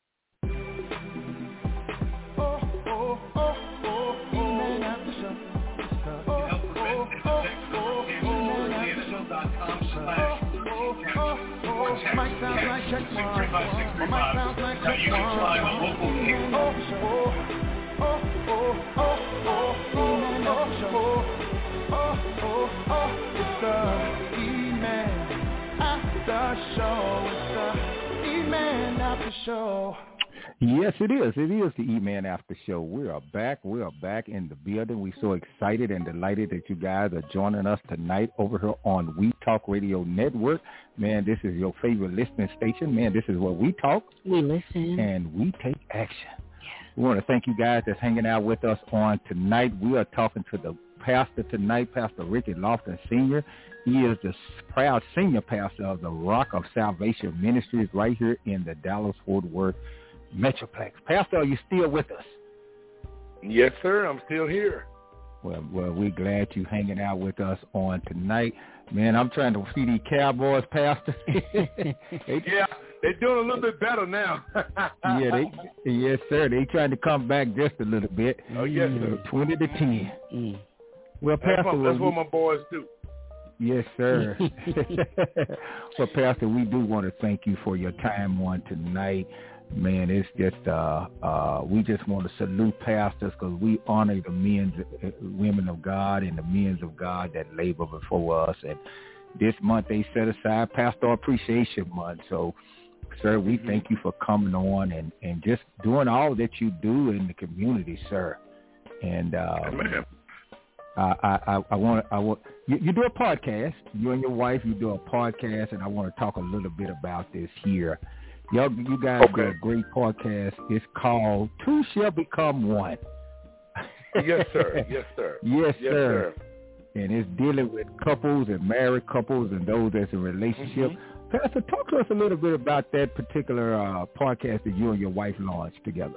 Might sound like check one. Might sound like check one. Oh, oh, oh, oh, oh, oh, oh, oh, oh, oh, it's the E-Man After Show. It's the E-Man After Show. Yes, it is. It is the E-Man After Show. We are back. We are back in the building. We're so excited and delighted that you guys are joining us tonight over here on We Talk Radio Network. Man, this is your favorite listening station. Man, this is where we talk. We listen. And we take action. We want to thank you guys that's hanging out with us on tonight. We are talking to the pastor tonight, Pastor Ricky Lofton Senior He is the proud senior pastor of the Rock of Salvation Ministries right here in the Dallas-Fort Worth Metroplex. Pastor, are you still with us? Yes, sir. I'm still here. Well, well, we're glad you hanging out with us on tonight. Man, I'm trying to see these Cowboys, Pastor. they, yeah, they're doing a little bit better now. yeah, they, yes, sir. They trying to come back just a little bit. Oh, yes, sir. twenty to ten. Mm. Well, Pastor, that's, what, that's we, what my boys do. Yes, sir. Well, Pastor, we do want to thank you for your time on tonight. Man, it's just, uh, uh, we just want to salute pastors because we honor the men, uh, women of God and the men of God that labor before us. And this month they set aside Pastor Appreciation Month. So, sir, we mm-hmm. thank you for coming on and, and just doing all that you do in the community, sir. And uh, I, I, I want I want you, you do a podcast. You and your wife, you do a podcast, and I want to talk a little bit about this here. Y'all, you guys okay. do a great podcast. It's called Two Shall Become One. Yes, sir. Yes, sir. Yes, yes sir. sir. And it's dealing with couples and married couples and those that's in relationship. Mm-hmm. Pastor, talk to us a little bit about that particular uh, podcast that you and your wife launched together.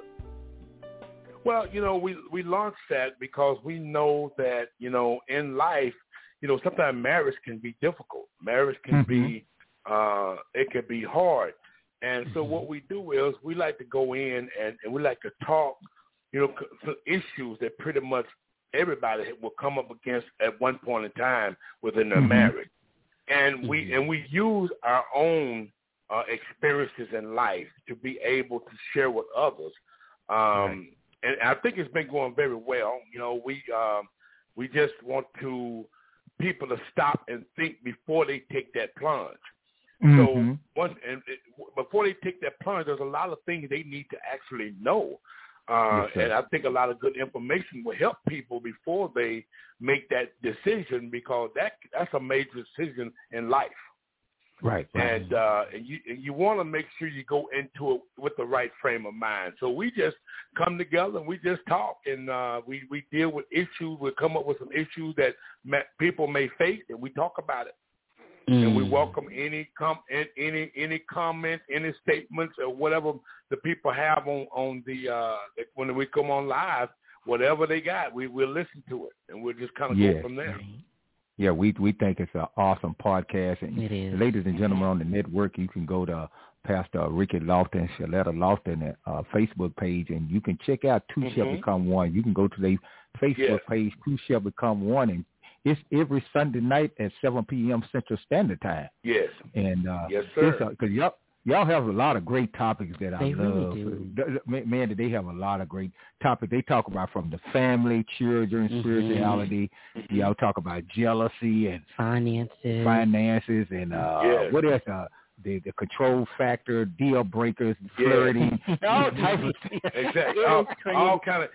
Well, you know, we, we launched that because we know that, you know, in life, you know, sometimes marriage can be difficult. Marriage can mm-hmm. be, uh, it can be hard. And so what we do is we like to go in and, and we like to talk, you know, some issues that pretty much everybody will come up against at one point in time within their mm-hmm. marriage. And mm-hmm. we and we use our own uh, experiences in life to be able to share with others. Um, right. And I think it's been going very well. You know, we um, we just want to people to stop and think before they take that plunge. Mm-hmm. So once and it, before they take that plunge, there's a lot of things they need to actually know, uh, yes, and I think a lot of good information will help people before they make that decision because that that's a major decision in life. Right. right. And uh, and you and you want to make sure you go into it with the right frame of mind. So we just come together and we just talk and uh, we we deal with issues. We come up with some issues that ma- people may face, and we talk about it. Mm. And we welcome any com any any comments, any statements, or whatever the people have on on the uh, when we come on live. Whatever they got, we will listen to it, and we'll just kind of yes. go from there. Yeah, we we think it's an awesome podcast. And it is. Ladies and gentlemen on the network, you can go to Pastor Ricky Lofton, Shaletta Lofton uh, Facebook page, and you can check out Two mm-hmm. Shall Become One. You can go to their Facebook yes. page, Two Shall Become One, and it's every Sunday night at seven p.m. Central Standard Time. Yes. And uh, yes, sir. Because y'all, y'all have a lot of great topics that they I love. Really do. Man, they have a lot of great topics. They talk about from the family, children, mm-hmm. spirituality. Mm-hmm. Y'all talk about jealousy and finances, finances, and uh, yes. what else? Uh, the the control factor, deal breakers, flirting, yes. all types of things. Exactly. all, all kind of.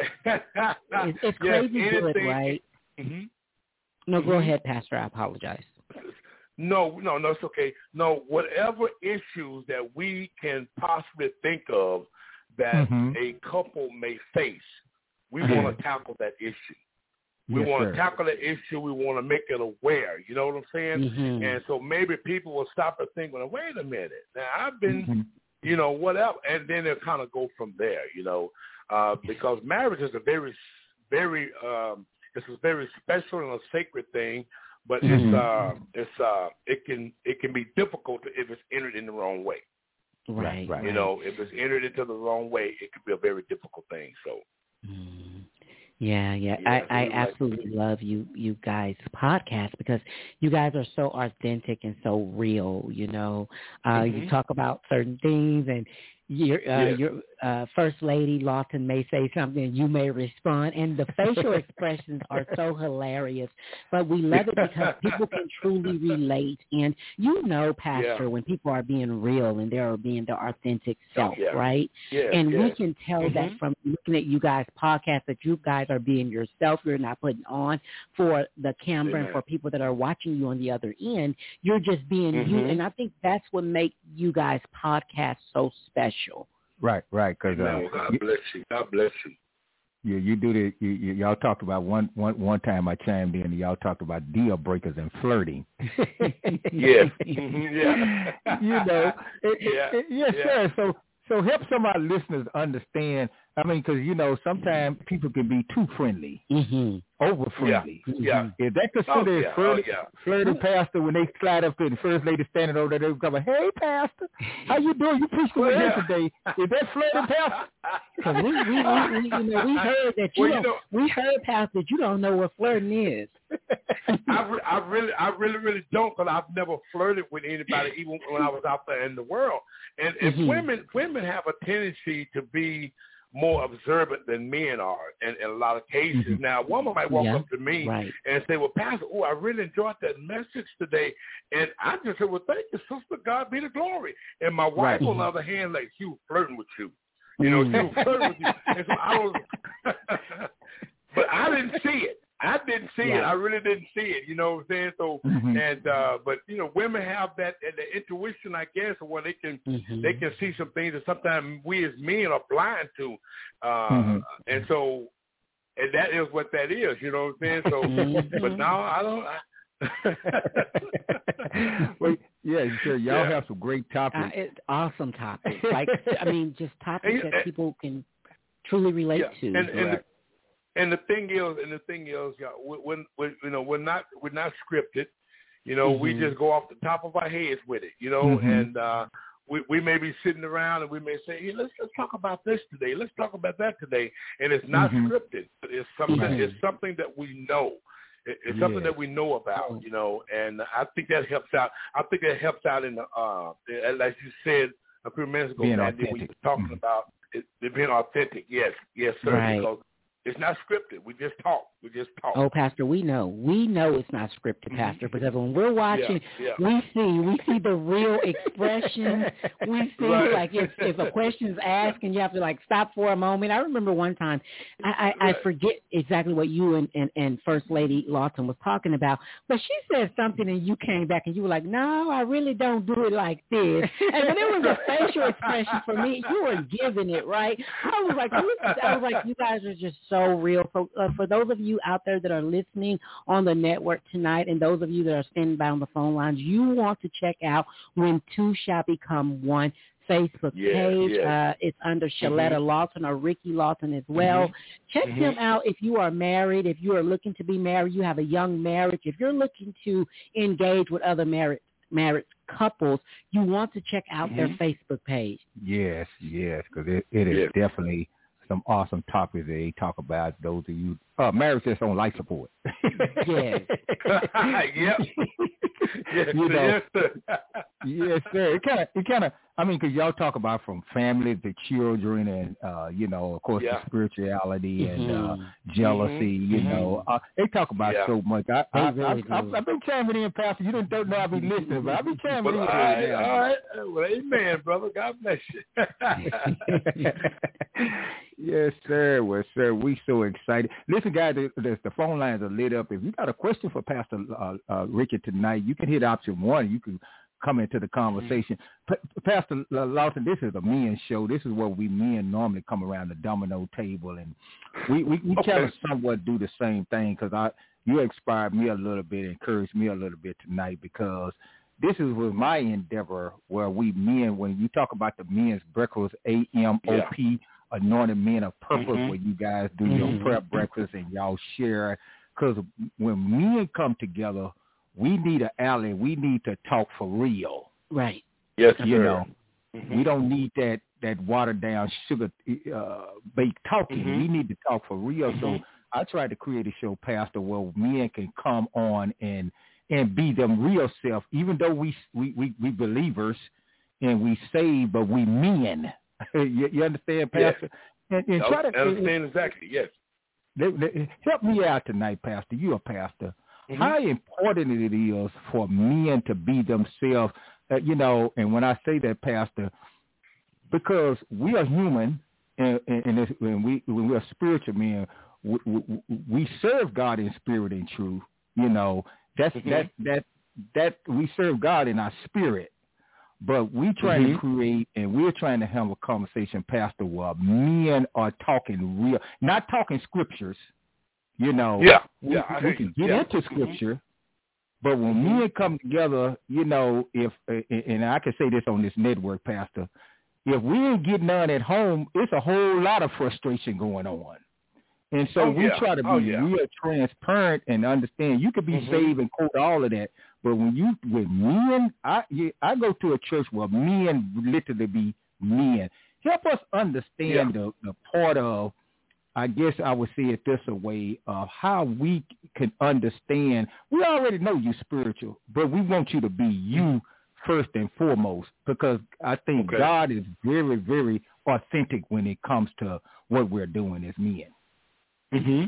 it's, it's crazy yes, good, right? Mm-hmm. No, go ahead, Pastor. I apologize. No, no, no, it's okay. No, whatever issues that we can possibly think of that mm-hmm. a couple may face, we mm-hmm. want to tackle that issue. We yes, want sir. to tackle the issue. We want to make it aware. You know what I'm saying? Mm-hmm. And so maybe people will stop and think, well, wait a minute. Now, I've been, mm-hmm. you know, whatever. And then they'll kind of go from there, you know, uh, because marriage is a very, very, um, it's a very special and a sacred thing. But mm-hmm. it's uh, it's uh, it can it can be difficult if it's entered in the wrong way. Right, right. You know, if it's entered into the wrong way, it can be a very difficult thing. So. Mm. Yeah, yeah. yeah I, I absolutely like love you you guys' podcast because you guys are so authentic and so real, you know. Uh, mm-hmm. You talk about certain things and you're uh, yes. you're uh, First Lady Lawton may say something, you may respond, and the facial expressions are so hilarious. But we love it because people can truly relate. And you know, Pastor, yeah. when people are being real and they are being their authentic self, yeah. right? Yeah, and yeah. we can tell mm-hmm. that from looking at you guys' podcast that you guys are being yourself. You're not putting on for the camera Amen. And for people that are watching you on the other end. You're just being mm-hmm. you. And I think that's what makes you guys' podcast so special. Right, right. Cause, uh, God bless you. God bless you. Yeah, you do the. You, you, y'all talked about one, one, one time I chimed in. And y'all talked about deal breakers and flirting. yes. Mm-hmm, yeah. You know. It, yeah. It, yes, yeah. sir. So, so help some of our listeners understand. I mean, because you know, sometimes people can be too friendly, mm-hmm. over friendly. Yeah. yeah. Is that considered oh, yeah. flirty, oh, yeah. flirty pastor when they slide up to the first lady standing over there? They come, hey, pastor, how you doing? You preached well, yeah. today. Is that flirty, pastor? Because we, we, we, we, you know, we heard that you, well, don't, you know, we heard, pastor, that you don't know what flirting is. I, re- I really, I really, really don't, because I've never flirted with anybody, even when I was out there in the world. And, and mm-hmm. women, women have a tendency to be more observant than men are in, in a lot of cases. Mm-hmm. Now, a woman might walk yeah, up to me right. and say, well, Pastor, oh, I really enjoyed that message today. And I just said, well, thank you, sister. God be the glory. And my wife, right. on the other hand, like, she was flirting with you. You know, she was flirting with you. And so I was, but I didn't see it. I didn't see yeah. it. I really didn't see it. You know what I'm saying? So, mm-hmm. and uh, but you know, women have that the intuition, I guess, where they can mm-hmm. they can see some things that sometimes we as men are blind to. Uh, mm-hmm. And so, and that is what that is. You know what I'm saying? So, mm-hmm. but now I don't. I... well, yeah, sure. Y'all yeah. have some great topics. Uh, it's awesome topics. Like, I mean, just topics and, that people can truly relate yeah. to. And, and the, And the thing is, and the thing is, when, when you know, we're not we're not scripted. You know, mm-hmm. we just go off the top of our heads with it. You know, mm-hmm. and uh, we we may be sitting around and we may say, hey, let's let's talk about this today. Let's talk about that today. And it's not mm-hmm. scripted. It's something. Mm-hmm. It's something that we know. It, it's yeah. something that we know about. You know, and I think that helps out. I think that helps out in the uh, as you said a few minutes ago, being Mandy, when you were talking mm-hmm. about it, it being authentic. Yes, yes, sir. Right. Because it's not scripted. We just talk. We just talk. Oh, Pastor, we know. We know it's not scripted, Pastor, because when we're watching, yeah, yeah. we see we see the real expression. We see, right. like, if, if a question is asked and you have to, like, stop for a moment. I remember one time, I, I, right. I forget exactly what you and, and, and First Lady Lawton was talking about, but she said something and you came back and you were like, no, I really don't do it like this. And when it was a facial expression for me, you were giving it, right? I was like, I was like, you guys are just so so real. For, uh, for those of you out there that are listening on the network tonight, and those of you that are standing by on the phone lines, you want to check out When Two Shall Become One Facebook yeah, page. yeah. Uh, it's under Shaletta mm-hmm. Lawton or Ricky Lawton as well. Mm-hmm. Check mm-hmm. them out if you are married, if you are looking to be married, you have a young marriage, if you're looking to engage with other married married couples, you want to check out mm-hmm. their Facebook page. Yes, yes, because it, it is yeah. definitely some awesome topics that they talk about. Those of you uh, marriage that's on life support. Yes. Yep. Yes, you know, yes, sir. Yes, sir. It kind of, it kind of. I mean, because y'all talk about from family to children, and uh, you know, of course, yeah. the spirituality and mm-hmm. uh, jealousy. Mm-hmm. You know, uh, they talk about yeah. so much. I, I, really I, I, I've been chiming in, Pastor. You don't, don't know I've been listening, but I've been chiming well, in. All right, all right. Well, amen, brother. God bless you. Yes, sir. Well, sir, we so excited. Listen, guys, the, the, the phone lines are lit up. If you got a question for Pastor uh, uh, Ricky tonight, you can hit option one. You can come into the conversation. Mm-hmm. P- Pastor Lawton, this is a men show. This is where we men normally come around the domino table, and we, we, we okay. kind of somewhat do the same thing, because I you inspired me a little bit, encouraged me a little bit tonight, because this is with my endeavor where we men, when you talk about the men's breakfast, A M O P, yeah. Anointed Men of Purpose, mm-hmm. where you guys do mm-hmm. your prayer breakfast and y'all share. Because when men come together, we need an ally. We need to talk for real. Right. Yes, you sir. know, mm-hmm. we don't need that, that watered down, sugar uh, baked talking. Mm-hmm. We need to talk for real. Mm-hmm. So I tried to create a show, Pastor, where men can come on and and be them real self, even though we we, we, we believers and we saved, but we men. you, you understand, Pastor? Yes. And, and I try to understand exactly. Yes. They, they, help me out tonight, Pastor. You're a pastor. Mm-hmm. How important it is for men to be themselves, uh, you know, and when I say that, Pastor, because we are human, and, and, and when, we, when we are spiritual men, we, we, we serve God in spirit and truth, you know. That's mm-hmm. that, that, that we serve God in our spirit. But we trying mm-hmm. to create, and we're trying to have a conversation, Pastor, where men are talking real, not talking scriptures, you know. Yeah, we, yeah, we can get yeah. into scripture, mm-hmm. but when mm-hmm. men come together, you know, if, and I can say this on this network, Pastor, if we ain't getting none at home, it's a whole lot of frustration going on. And so oh, we yeah. try to be oh, yeah. real transparent and understand. You could be mm-hmm. saved and quote all of that, but when you with men, I I go to a church where men literally be men. Help us understand yeah. the, the part of, I guess I would say it this a way, of how we can understand. We already know you spiritual, but we want you to be you first and foremost, because I think okay. God is very, very authentic when it comes to what we're doing as men. Mm-hmm.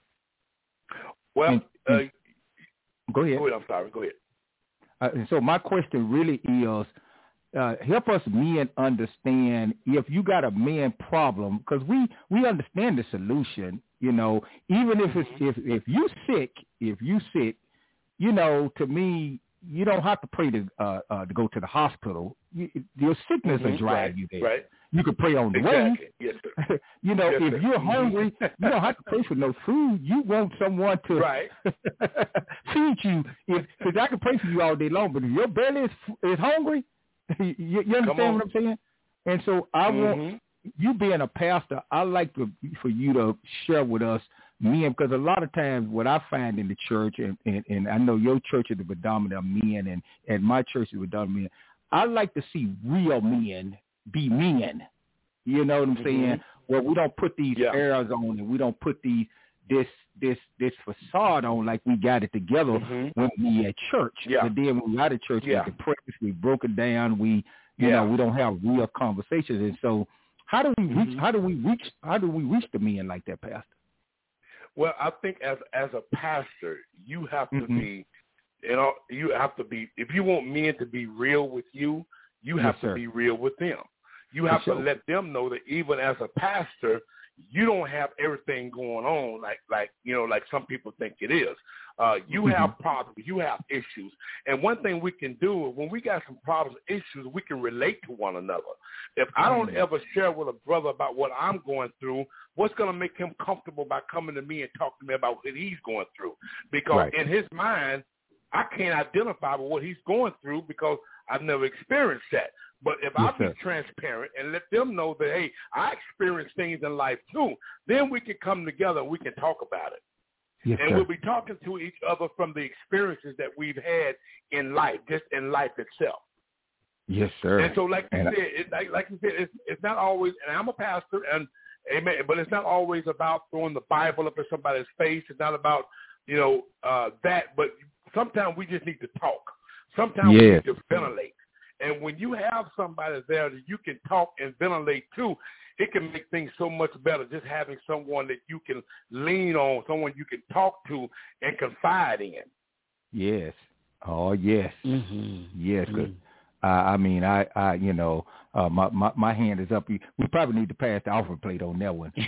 Well, and, and, uh, go ahead. Go ahead. I'm sorry. Go ahead. Uh, and so my question really is, uh, help us men understand if you got a man problem, because we, we understand the solution, you know, even if it's, if, if you sick, if you sick, you know, to me, you don't have to pray to, uh, uh, to go to the hospital. You, your sickness mm-hmm. will drive right. you there. Right. You could pray on the exactly. way. Yes, sir. you know, yes, if sir. you're hungry, you don't have to pray for no food. You want someone to right. feed you. If because I can pray for you all day long, but if your belly is, is hungry, you, you understand what I'm saying? And so I mm-hmm. want you being a pastor. I like to, for you to share with us men, because a lot of times what I find in the church, and, and, and I know your church is the predominant of men, and, and my church is the predominant men. I like to see real men be men. You know what I'm saying? Mm-hmm. Well, we don't put these yeah. airs on, and we don't put these this this this facade on like we got it together mm-hmm. when we at church. Yeah. But then when we out of church, yeah. we depressed, we broke it down, we you yeah. know, we don't have real conversations. And so how do we reach mm-hmm. how do we reach how do we reach the men like that, Pastor? Well, I think as as a pastor, you have to mm-hmm. be you know, you have to be if you want men to be real with you, you have yes, to sir. be real with them. You have For to sure. let them know that even as a pastor, you don't have everything going on like, like you know, like some people think it is. Uh, you mm-hmm. have problems. You have issues. And one thing we can do, when we got some problems, issues, we can relate to one another. If I don't mm-hmm. ever share with a brother about what I'm going through, what's going to make him comfortable by coming to me and talking to me about what he's going through? Because right. in his mind, I can't identify with what he's going through because I've never experienced that. But if yes, I be sir. transparent and let them know that, hey, I experience things in life too, then we can come together and we can talk about it. Yes, and sir. we'll be talking to each other from the experiences that we've had in life, just in life itself. Yes, sir. And so, like you and said, it, like, like you said, it's, it's not always, and I'm a pastor, and amen, but it's not always about throwing the Bible up in somebody's face. It's not about, you know, uh, that, but sometimes we just need to talk. Sometimes yes. we need to ventilate. And when you have somebody there that you can talk and ventilate to, it can make things so much better, just having someone that you can lean on, someone you can talk to and confide in. Yes. Oh, yes. Mm-hmm. Yes. Mm-hmm. Cause, uh, I mean, I, I, you know, uh, my, my, my hand is up. We probably need to pass the offering plate on that one.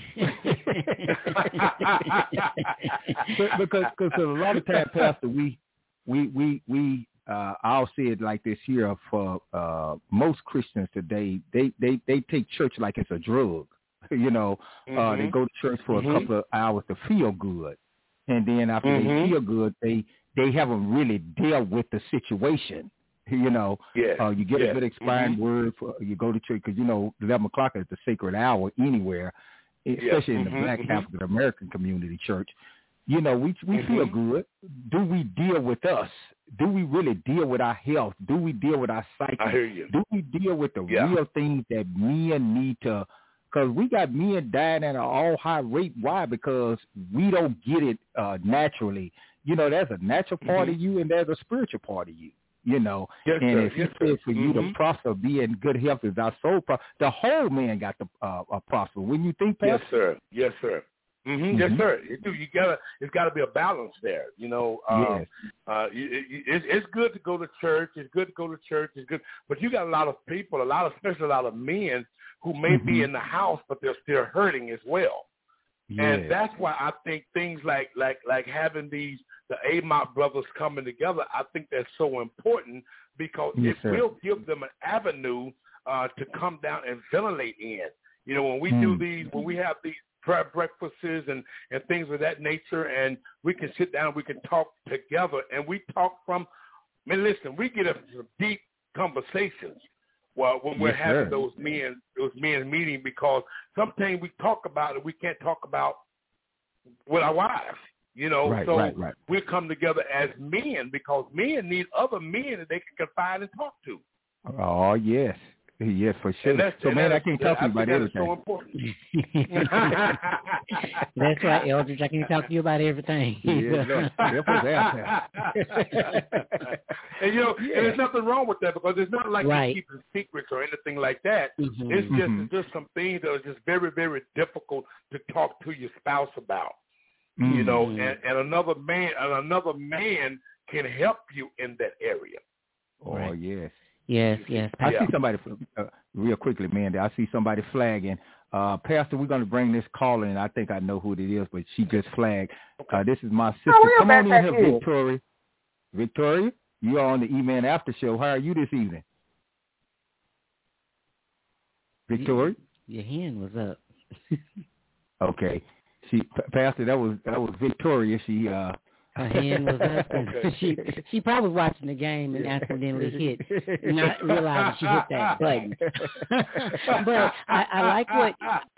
because, because a lot of times, Pastor, we, we, we, we, Uh, I'll say it like this here for uh, most Christians today, they, they, they take church like it's a drug. You know, mm-hmm. uh, they go to church for mm-hmm. a couple of hours to feel good. And then after mm-hmm. they feel good, they, they haven't really dealt with the situation. You know, yes. uh, you get yes. a good expiring mm-hmm. word, for, you go to church, because, you know, eleven o'clock is the sacred hour anywhere, especially yes. in the mm-hmm. black mm-hmm. African American community church. You know, we we mm-hmm. feel good. Do we deal with us? Do we really deal with our health? Do we deal with our psyche? I hear you. Do we deal with the yeah. real things that men need to? Because we got men dying at an all-high rate. Why? Because we don't get it uh, naturally. You know, there's a natural part mm-hmm. of you and there's a spiritual part of you. you know. Yes, and sir. if he yes, says for mm-hmm. you to prosper, be in good health as our soul prosper, the whole man got to uh, uh, prosper. Wouldn't you think, Pastor? Yes, sir. Yes, sir. Mm-hmm. Mm-hmm. Yes, sir. You, do. you gotta. It's got to be a balance there. You know. Uh, yes. Uh, it, it, it's, it's good to go to church. It's good to go to church. It's good, but you got a lot of people, a lot of, especially a lot of men who may mm-hmm. be in the house, but they're still hurting as well. Yes. And that's why I think things like like like having these the A M O P brothers coming together, I think that's so important because yes, it sir. will give them an avenue uh, to come down and ventilate in. You know, when we mm. do these, when we have these prayer breakfasts and, and things of that nature, and we can sit down, we can talk together, and we talk from, I mean, listen, we get into some deep conversations well, when we're yes, having sir. those men, those men meeting, because sometimes we talk about it, we can't talk about with our wives, you know, right, so right, right. we come together as men because men need other men that they can confide and talk to. Oh, yes. Yes, for sure. So, man, I can't talk to you about everything. So important. That's right, Eldridge. I can talk to you about everything. Yeah, and, you know, yeah. and there's nothing wrong with that because it's not like right. you're keeping secrets or anything like that. Mm-hmm. It's just mm-hmm. it's just some things that are just very, very difficult to talk to your spouse about. Mm-hmm. You know, and, and another man and another man can help you in that area. Oh, right. yes. Yes, yes. I yeah. see somebody, uh, real quickly, Mandy, I see somebody flagging. Uh, Pastor, we're going to bring this caller in. I think I know who it is, but she just flagged. Uh, this is my sister. Oh, Come on in here, you. Victoria. Victoria, you are on the E-Man After Show. How are you this evening? Victoria? Your hand was up. Okay. She, Pastor, that was that was Victoria. She uh her hand was up, and okay. she she probably watching the game and accidentally hit, not realizing she hit that button. But I, I like what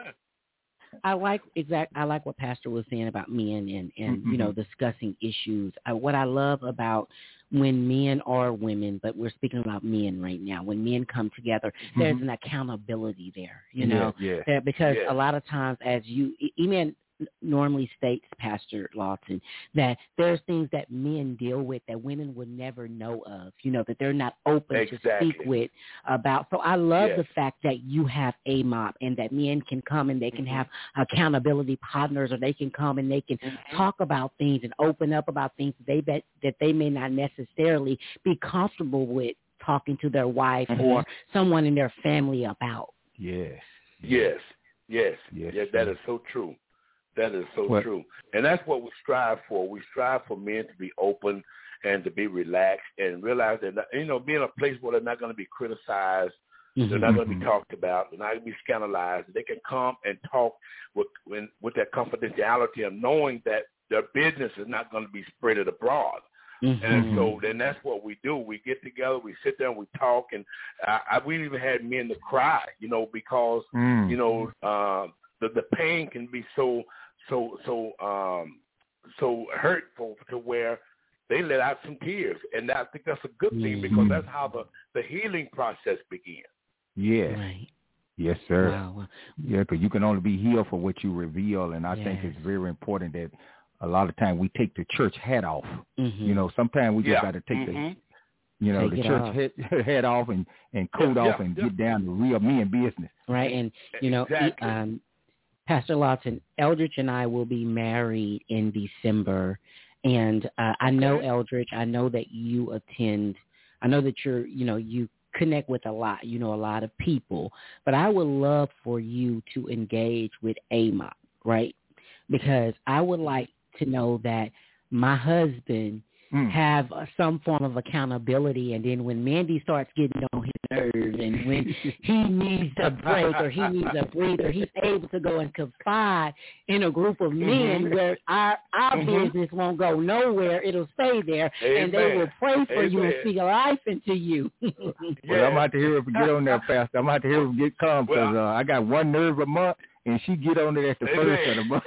I like exact. I like what Pastor was saying about men and and mm-hmm. you know discussing issues. I, what I love about when men or women, but we're speaking about men right now. When men come together, there's mm-hmm. an accountability there. You know, yeah, yeah. There, because yeah. a lot of times, as you even normally states, Pastor Lawson, that there's things that men deal with that women would never know of, you know, that they're not open exactly. to speak with about. So I love yes. the fact that you have A M O P and that men can come and they can mm-hmm. have accountability partners, or they can come and they can mm-hmm. talk about things and open up about things that they bet, that they may not necessarily be comfortable with talking to their wife mm-hmm. or someone in their family about. Yes. Yes. Yes. Yes. yes that is so true. That is so what? true. And that's what we strive for. We strive for men to be open and to be relaxed and realize that, you know, be in a place where they're not going to be criticized, mm-hmm. they're not going to be talked about, they're not going to be scandalized. They can come and talk with with that confidentiality of knowing that their business is not going to be spread abroad. Mm-hmm. And so then that's what we do. We get together, we sit there, and we talk. And I, I, we even had men to cry, you know, because, mm. you know, uh, the, the pain can be so so so um so hurtful to where they let out some tears, and I think that's a good thing mm-hmm. because that's how the, the healing process begins. Yes, right. yes, sir. Wow. Yeah, because you can only be healed for what you reveal, and I yes. think it's very important that a lot of times we take the church hat off. Mm-hmm. You know, sometimes we just yeah. got to take mm-hmm. the you know Take the church off. head, head off and and coat yeah, off yeah, and yeah. get down to real men business. Right, and you know, exactly. um, Pastor Lawson, Eldridge and I will be married in December, and uh, I know Okay. Eldridge. I know that you attend. I know that you're, you know, you connect with a lot. You know, a lot of people. But I would love for you to engage with A M O P, right? Because I would like to know that my husband mm. have uh, some form of accountability, and then when Mandy starts getting on his nerves, and when he needs a break or he needs a breather, he's able to go and confide in a group of men mm-hmm. where our our mm-hmm. business won't go nowhere; it'll stay there, Amen. and they will pray for Amen. you and speak life into you. Well, I'm about to hear him get on there, Pastor. I'm about to hear him get calm because uh, I got one nerve a month, and she get on there at the Amen. first of the month.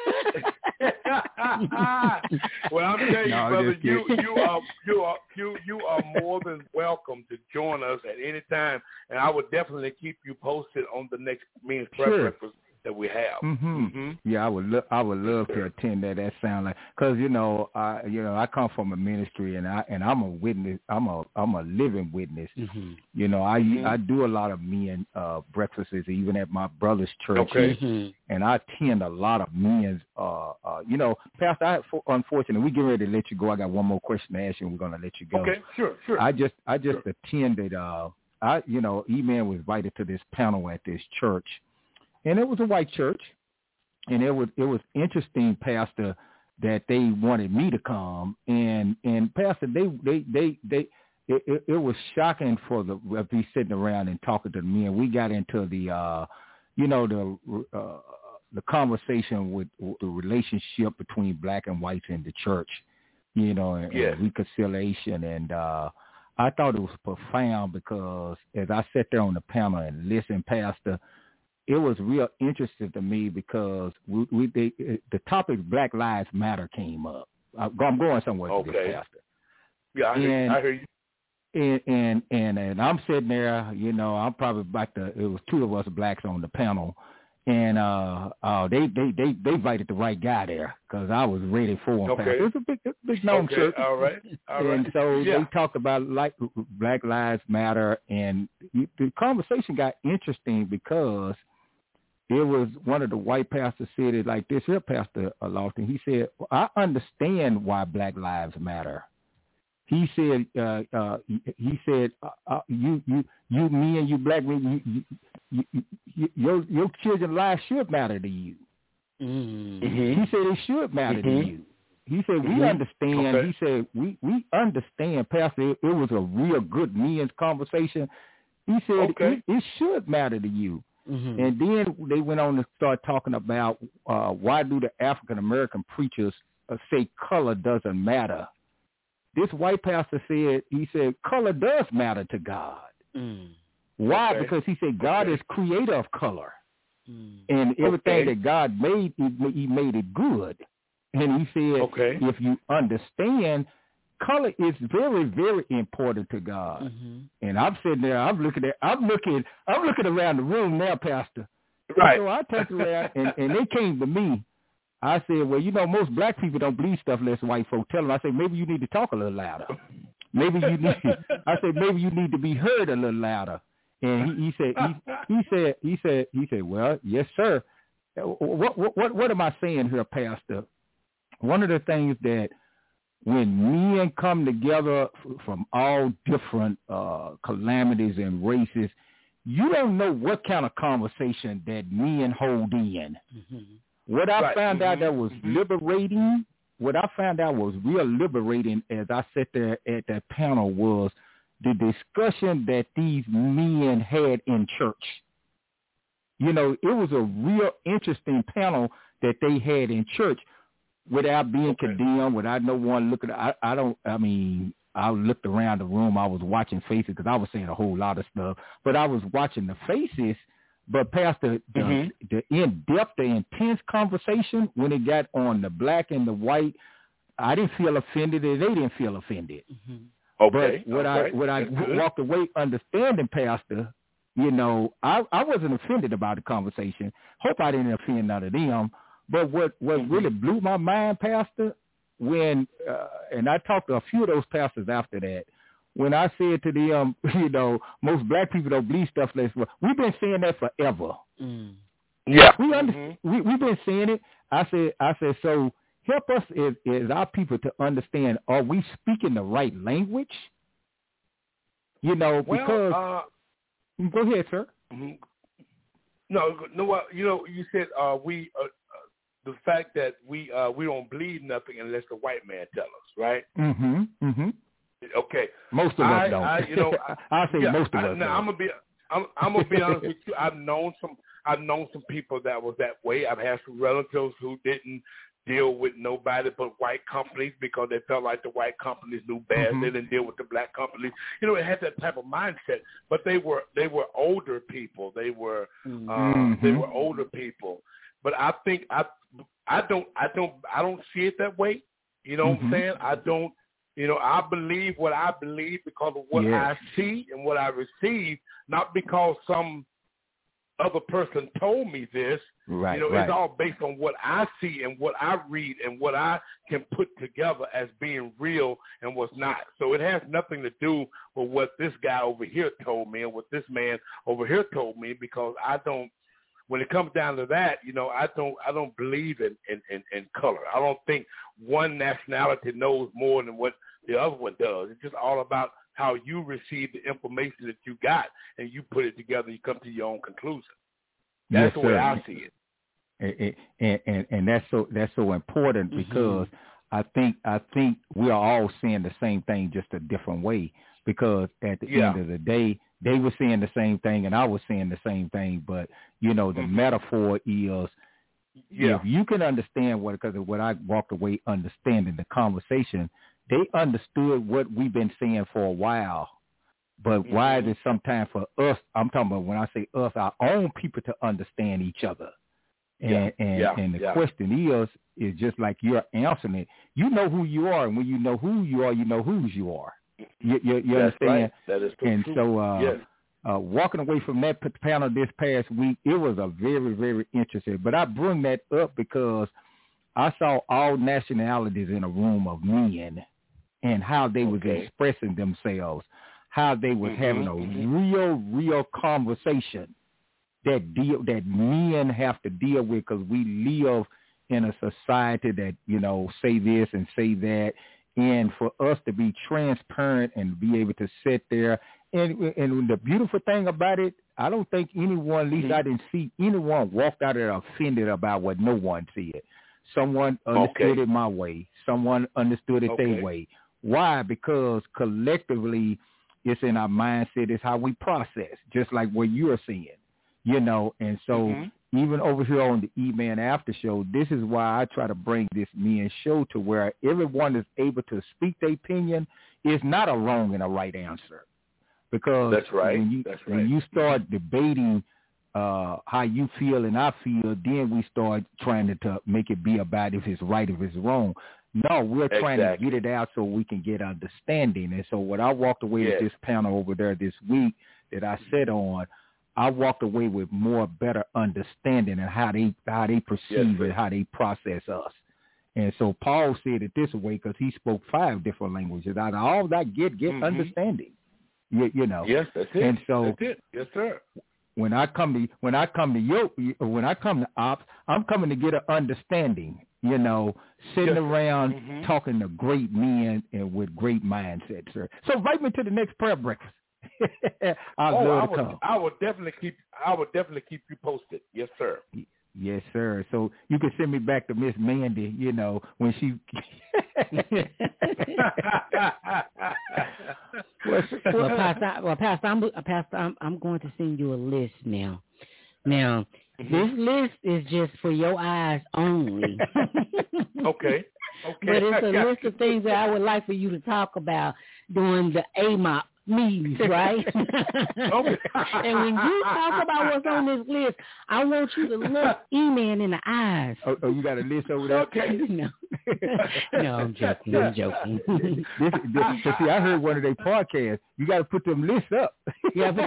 Well, I'm telling you, no, brother, you you are you are you you are more than welcome to join us at any time, and I would definitely keep you posted on the next men's prayer sure. breakfast that we have. Mm-hmm. Mm-hmm. Yeah, I would lo- I would love to attend that. That sound like, because you know I you know I come from a ministry and I and I'm a witness. I'm a I'm a living witness. Mm-hmm. You know I Mm-hmm. I do a lot of men uh, breakfasts even at my brother's church. Okay. Mm-hmm. And I attend a lot of men's. Uh, uh, you know, Pastor, I, unfortunately, we get ready to let you go. I got one more question to ask you, and we're going to let you go. Okay, sure, sure. I just I just sure. attended. Uh, I you know, E-Man was invited to this panel at this church. And it was a white church, and it was it was interesting, Pastor, that they wanted me to come. And and Pastor, they they they they it, it, it was shocking for the be sitting around and talking to me. And we got into the uh, you know the uh, the conversation with, with the relationship between black and whites in the church, you know, and, yes. and reconciliation. And uh, I thought it was profound because as I sat there on the panel and listened, Pastor, it was real interesting to me because we, we they, the topic Black Lives Matter came up. I'm going somewhere okay. with this, Pastor. Yeah, I hear, and, you. I hear you. And, and and and I'm sitting there, you know, I'm probably about to. It was two of us blacks on the panel, and uh, uh, they they they they invited the right guy there because I was ready for him. Okay. Pastor. It was a big big known okay. church. All right. All right. And so yeah. they talked about like Black Lives Matter, and the conversation got interesting because it was one of the white pastors said it like this here, Pastor Lawson. He said, well, I understand why Black Lives Matter. He said, uh, uh, he said, uh, uh, you, you, you, me and you black men, you, you, you, you, your, your children's lives should matter to you. Mm-hmm. He said it should matter mm-hmm. to you. He said, we mm-hmm. understand. Okay. He said, we, we understand, Pastor. It, it was a real good men's conversation. He said, okay. it, it should matter to you. Mm-hmm. And then they went on to start talking about uh, why do the African-American preachers uh, say color doesn't matter. This white pastor said, he said, color does matter to God. Mm. Why? Okay. Because he said God okay. is creator of color. Mm. And everything okay. that God made, he made it good. And he said, okay. if you understand, color is very, very important to God. Mm-hmm. And I'm sitting there, I'm looking at, I'm looking, I'm looking around the room now, Pastor. Right. So I turned around, and, and they came to me. I said, well, you know, most black people don't believe stuff unless white folk tell them. I said, maybe you need to talk a little louder. Maybe you need. I said, maybe you need to be heard a little louder. And he, he said, he, he said, he said, he said, well, yes, sir. What, what, what am I saying here, Pastor? One of the things that when men come together from all different uh, calamities and races, you don't know what kind of conversation that men hold in. Mm-hmm. What I right. found mm-hmm. out that was mm-hmm. liberating, what I found out was real liberating as I sat there at that panel was the discussion that these men had in church. You know, it was a real interesting panel that they had in church without being okay. condemned, without no one looking. I, I don't, I mean, I looked around the room. I was watching faces because I was saying a whole lot of stuff, but I was watching the faces. But Pastor, the, mm-hmm. the in-depth, the intense conversation when it got on the black and the white, I didn't feel offended and they didn't feel offended. Mm-hmm. Okay. But what okay. I what I That's walked away understanding, Pastor, you know, I, I wasn't offended about the conversation. Hope I didn't offend none of them. But what, what mm-hmm. really blew my mind, Pastor, when, uh, and I talked to a few of those pastors after that, when I said to them, you know, most black people don't believe stuff like this. We've been saying that forever. Mm. Yeah. We under, mm-hmm. we, we've been saying it. I said, I said, so help us as, as our people to understand, are we speaking the right language? You know, well, because, uh, go ahead, sir. Mm-hmm. No, no, uh, you know, you said uh, we, uh, the fact that we uh, we don't believe nothing unless the white man tell us, right? Mm-hmm, mm-hmm. Okay. Most of I, us don't. I, you know, I, I say yeah, most of I, us. Now, I'm gonna be, I'm, I'm gonna be honest with you. I've known some, I've known some people that was that way. I've had some relatives who didn't deal with nobody but white companies because they felt like the white companies knew best. Mm-hmm. They didn't deal with the black companies. You know, it had that type of mindset. But they were, they were older people. They were, mm-hmm. uh, they were older people. But I think I, I don't, I don't, I don't see it that way. You know mm-hmm. what I'm saying? I don't. You know, I believe what I believe because of what yes. I see and what I receive, not because some other person told me this. Right, you know, right. it's all based on what I see and what I read and what I can put together as being real and what's not. So it has nothing to do with what this guy over here told me and what this man over here told me, because I don't, when it comes down to that, you know, I don't I don't believe in, in, in, in color. I don't think one nationality knows more than what the other one does. It's just all about how you receive the information that you got, and you put it together, you come to your own conclusion. That's yes, the way sir. I see it. And, and, and, and that's so that's so important Mm-hmm. because I think I think we are all seeing the same thing, just a different way. Because at the Yeah. end of the day, they were seeing the same thing, and I was seeing the same thing. But you know, the Mm-hmm. metaphor is, Yeah. if you can understand what, because of what I walked away understanding the conversation, they understood what we've been saying for a while. But Mm-hmm. why is it sometimes for us, I'm talking about when I say us, our own people to understand each other. And Yeah. and, Yeah. and the Yeah. question is, is just like you're answering it. You know who you are, and when you know who you are, you know whose you are. You, you, you That's understand? right. That is so and true. so uh, yes. uh, walking away from that p- panel this past week, it was a very, very interesting. But I bring that up because I saw all nationalities in a room of men and how they was Okay. expressing themselves, how they was Mm-hmm, having a mm-hmm. real, real conversation that deal that men have to deal with, because we live in a society that, you know, say this and say that, and for us to be transparent and be able to sit there, and and the beautiful thing about it, I don't think anyone, at least Mm-hmm. I didn't see anyone walk out there offended about what no one said. Someone understood Okay. it my way. Someone understood it Okay. their way. Why? Because collectively, it's in our mindset. It's how we process, just like what you're seeing, you know. And so Mm-hmm. even over here on the E-Man After Show, this is why I try to bring this men show to where everyone is able to speak their opinion. It's not a wrong and a right answer. Because That's right. when you That's when right. you start debating uh, how you feel and I feel, then we start trying to, to make it be about if it's right, if it's wrong. No, we're trying Exactly. to get it out so we can get understanding. And so when I walked away Yes. with this panel over there this week that I sat on, I walked away with more better understanding of how they how they perceive Yes, it, how they process us. And so Paul said it this way because he spoke five different languages. Out of all that, get get Mm-hmm. understanding. You, you know. Yes, that's it. And so that's it. Yes, sir. when I come to when I come to you when I come to ops, I'm coming to get an understanding. You know, sitting Yes, around mm-hmm. talking to great men and with great mindsets, sir. So invite me to the next prayer breakfast. I'd oh, love I to would, come. I would definitely keep. I would definitely keep you posted. Yes, sir. Yes, sir. So you can send me back to Miss Mandy. You know, when she. well, well, Pastor, well, Pastor, I'm, Pastor, I'm, I'm going to send you a list now. Now, mm-hmm. this list is just for your eyes only. okay. Okay. But it's a list of things that I would like for you to talk about during the A M O P meetings, right? Okay. And when you talk about what's on this list, I want you to look E-Man in the eyes. Oh, oh, you got a list over there? Okay. No. No, I'm joking. I'm joking. this, this, see, I heard one of their podcasts. You got to put them lists up. Yeah, but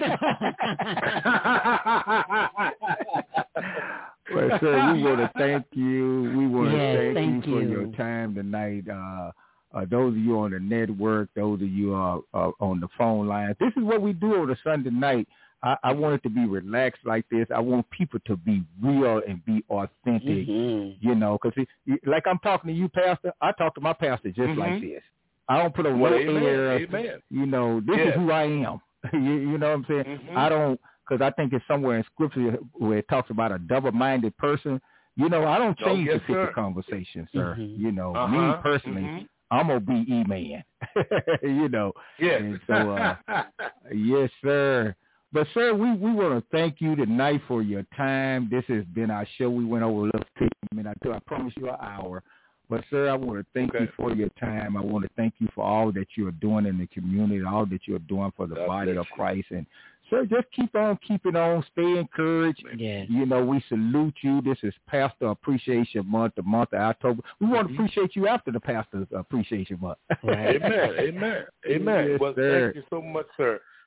well, sir, we want to thank you. We want to yes, thank, thank you for you. your time tonight. Uh, uh, those of you on the network, those of you uh, uh, on the phone line. This is what we do on a Sunday night. I, I want it to be relaxed like this. I want people to be real and be authentic, mm-hmm. you know, because like I'm talking to you, Pastor, I talk to my pastor just mm-hmm. like this. I don't put a well, no amen, air, amen. you know, this yes. is who I am. you, you know what I'm saying? Mm-hmm. I don't, because I think it's somewhere in Scripture where it talks about a double-minded person. You know, I don't change oh, yes, to fit sir. the conversation, sir. Mm-hmm. You know, uh-huh. me personally, mm-hmm. I'm going to be E-Man. you know. Yes. And so, uh, yes, sir. But, sir, we, we want to thank you tonight for your time. This has been our show. We went over a little fifteen minutes. I promise you an hour. But, sir, I want to thank okay. you for your time. I want to thank you for all that you're doing in the community, all that you're doing for the God body bless of you. Christ. And, sir, just keep on keeping on. Stay encouraged. Yes. You know, we salute you. This is Pastor Appreciation Month, the month of October. We want to appreciate you after the Pastor's Appreciation Month. Amen. Amen. Amen. Yes, well, sir. thank you so much, sir.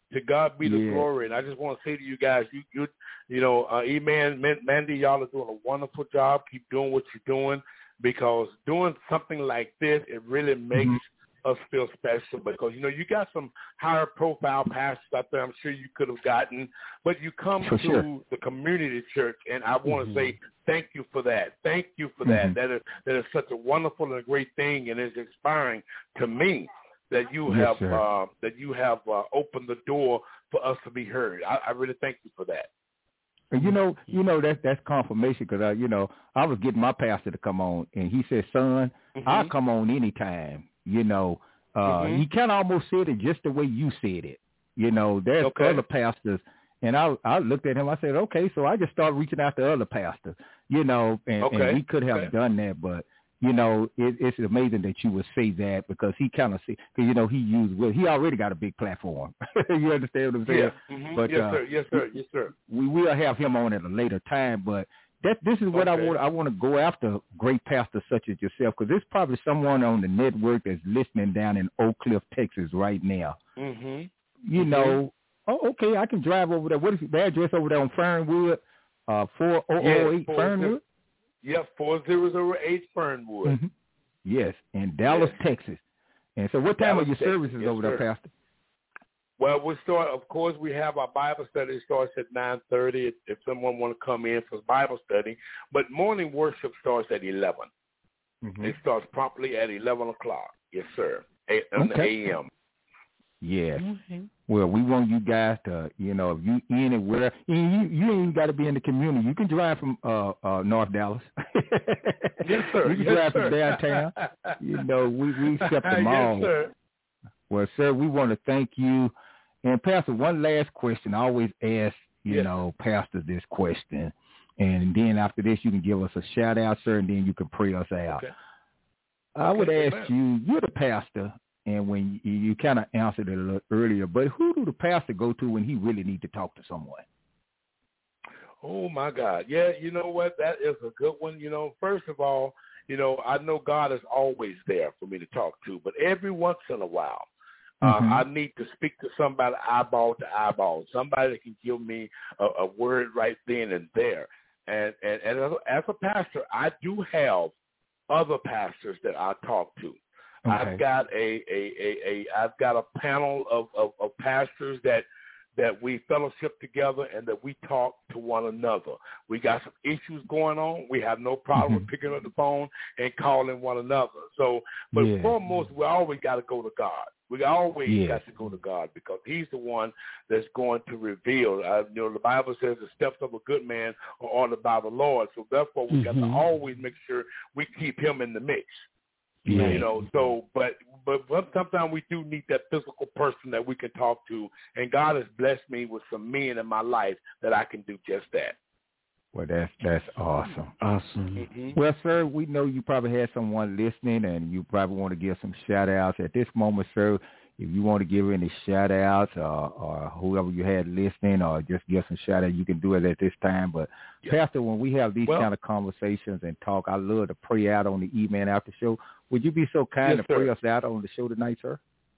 To God be the Yeah. glory. And I just want to say to you guys, you you you know, uh, Amen, Mandy, y'all are doing a wonderful job. Keep doing what you're doing, because doing something like this, it really makes mm-hmm. us feel special, because, you know, you got some higher profile pastors out there I'm sure you could have gotten, but you come for to sure. the community church, and I want to mm-hmm. say thank you for that. Thank you for mm-hmm. that. That is, that is such a wonderful and a great thing, and it's inspiring to me that you yes, have uh, that you have uh, opened the door for us to be heard. I, I really thank you for that. And you know, you know that's that's confirmation, because uh, you know, I was getting my pastor to come on, and he said, "Son, mm-hmm. I'll come on anytime." You know, uh, mm-hmm. he kind of almost said it just the way you said it. You know, there's okay. other pastors, and I I looked at him. I said, "Okay," so I just started reaching out to other pastors. You know, and, okay. and we could have okay. done that, but. You know, it, it's amazing that you would say that, because he kind of see, because you know he used well, he already got a big platform. You understand what I'm saying? Yeah. Mm-hmm. But yes, uh, sir. Yes, sir. Yes, sir. We will have him on at a later time. But that this is what okay. I want. I want to go after great pastors such as yourself, because there's probably someone on the network that's listening down in Oak Cliff, Texas, right now. Mm-hmm. You mm-hmm. know, oh, okay, I can drive over there. What is the address over there on Fernwood? Uh, four oh oh eight Fernwood. Yeah, four zero zero eight Fernwood. Mm-hmm. Yes, in Dallas, yes. Texas. And so what time Dallas, are your Texas. services yes, over sir. there, Pastor? Well, we start, of course, we have our Bible study. It starts at nine thirty if, if someone want to come in for Bible study. But morning worship starts at eleven. Mm-hmm. It starts promptly at eleven o'clock. Yes, sir, a- in okay. the a m. Yes. Mm-hmm. Well, we want you guys to, you know, if you anywhere, you you ain't got to be in the community. You can drive from uh, uh, North Dallas. Yes, sir. You can yes, drive sir. from downtown. You know, we we accept them all. Yes, sir. Well, sir, we want to thank you. And Pastor, one last question. I always ask, you yes. know, pastors this question, and then after this, you can give us a shout out, sir, and then you can pray us out. Okay. I okay, would ask amen. you, you're the pastor. And when you, you kind of answered it a little earlier, but who do the pastor go to when he really need to talk to someone? Oh, my God. Yeah, you know what? That is a good one. You know, first of all, you know, I know God is always there for me to talk to, but every once in a while, mm-hmm. uh, I need to speak to somebody eyeball to eyeball, somebody that can give me a, a word right then and there. And, and, and as, a, as a pastor, I do have other pastors that I talk to. Okay. I've got a, a, a, a I've got a panel of, of, of pastors that that we fellowship together and that we talk to one another. We got some issues going on. We have no problem mm-hmm. with picking up the phone and calling one another. So, but yeah. foremost, we always got to go to God. We always yeah. got to go to God, because he's the one that's going to reveal. Uh, you know, the Bible says the steps of a good man are ordered by the Lord. So therefore, we mm-hmm. got to always make sure we keep him in the mix. Yeah. You know, so, but, but, but sometimes we do need that physical person that we can talk to, and God has blessed me with some men in my life that I can do just that. Well, that's, that's awesome. Awesome. Mm-hmm. Well, sir, we know you probably had someone listening, and you probably want to give some shout-outs. At this moment, sir, if you want to give any shout-outs or, or whoever you had listening, or just give some shout-outs, you can do it at this time. But, yeah. Pastor, when we have these well, kind of conversations and talk, I love to pray out on the evening after show. Would you be so kind yes, to sir. pray us out on the show tonight, sir?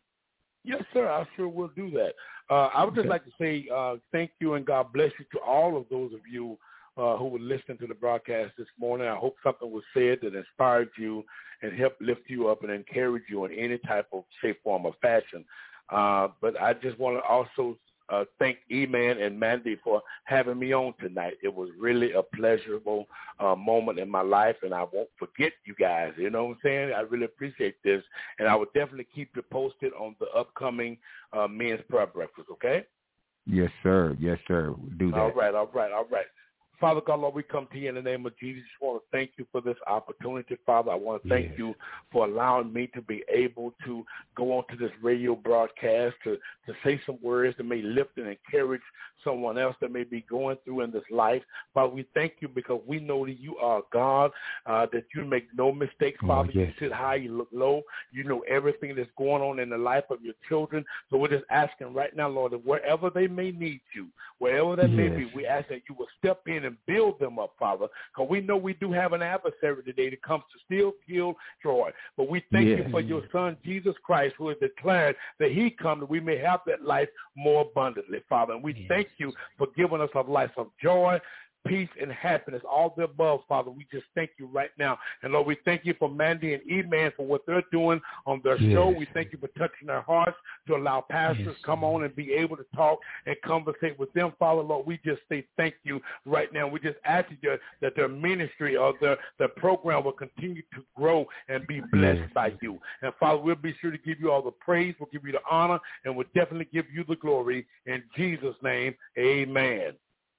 Yes, sir. I sure will do that. Uh, I would just okay. like to say uh, thank you and God bless you to all of those of you uh, who were listening to the broadcast this morning. I hope something was said that inspired you and helped lift you up and encourage you in any type of shape, form, or fashion. Uh, but I just want to also uh, thank E-Man and Mandy for having me on tonight. It was really a pleasurable uh, moment in my life, and I won't forget you guys. You know what I'm saying? I really appreciate this, and I will definitely keep you posted on the upcoming uh, Men's Prayer Breakfast, okay? Yes, sir. Yes, sir. We'll do that. All right, all right, all right. Father God, Lord, we come to you in the name of Jesus. I want to thank you for this opportunity, Father. I want to thank yes. you for allowing me to be able to go on to this radio broadcast, to, to say some words that may lift and encourage someone else that may be going through in this life. Father, we thank you because we know that you are God, uh, that you make no mistakes, Father. Oh, yes. You sit high, you look low. You know everything that's going on in the life of your children. So we're just asking right now, Lord, that wherever they may need you, wherever that yes. may be, we ask that you will step in and and build them up, Father, because we know we do have an adversary today that comes to steal, kill, destroy. But we thank yes. you for your Son, Jesus Christ, who has declared that he come that we may have that life more abundantly, Father. And we yes. thank you for giving us a life of joy, peace, and happiness, all the above, Father. We just thank you right now. And, Lord, we thank you for Mandy and E-Man for what they're doing on their yes. show. We thank you for touching their hearts to allow pastors yes. come on and be able to talk and conversate with them, Father. Lord, we just say thank you right now. We just ask you that their ministry or their, their program will continue to grow and be blessed yes. by you. And, Father, we'll be sure to give you all the praise. We'll give you the honor, and we'll definitely give you the glory. In Jesus' name, amen.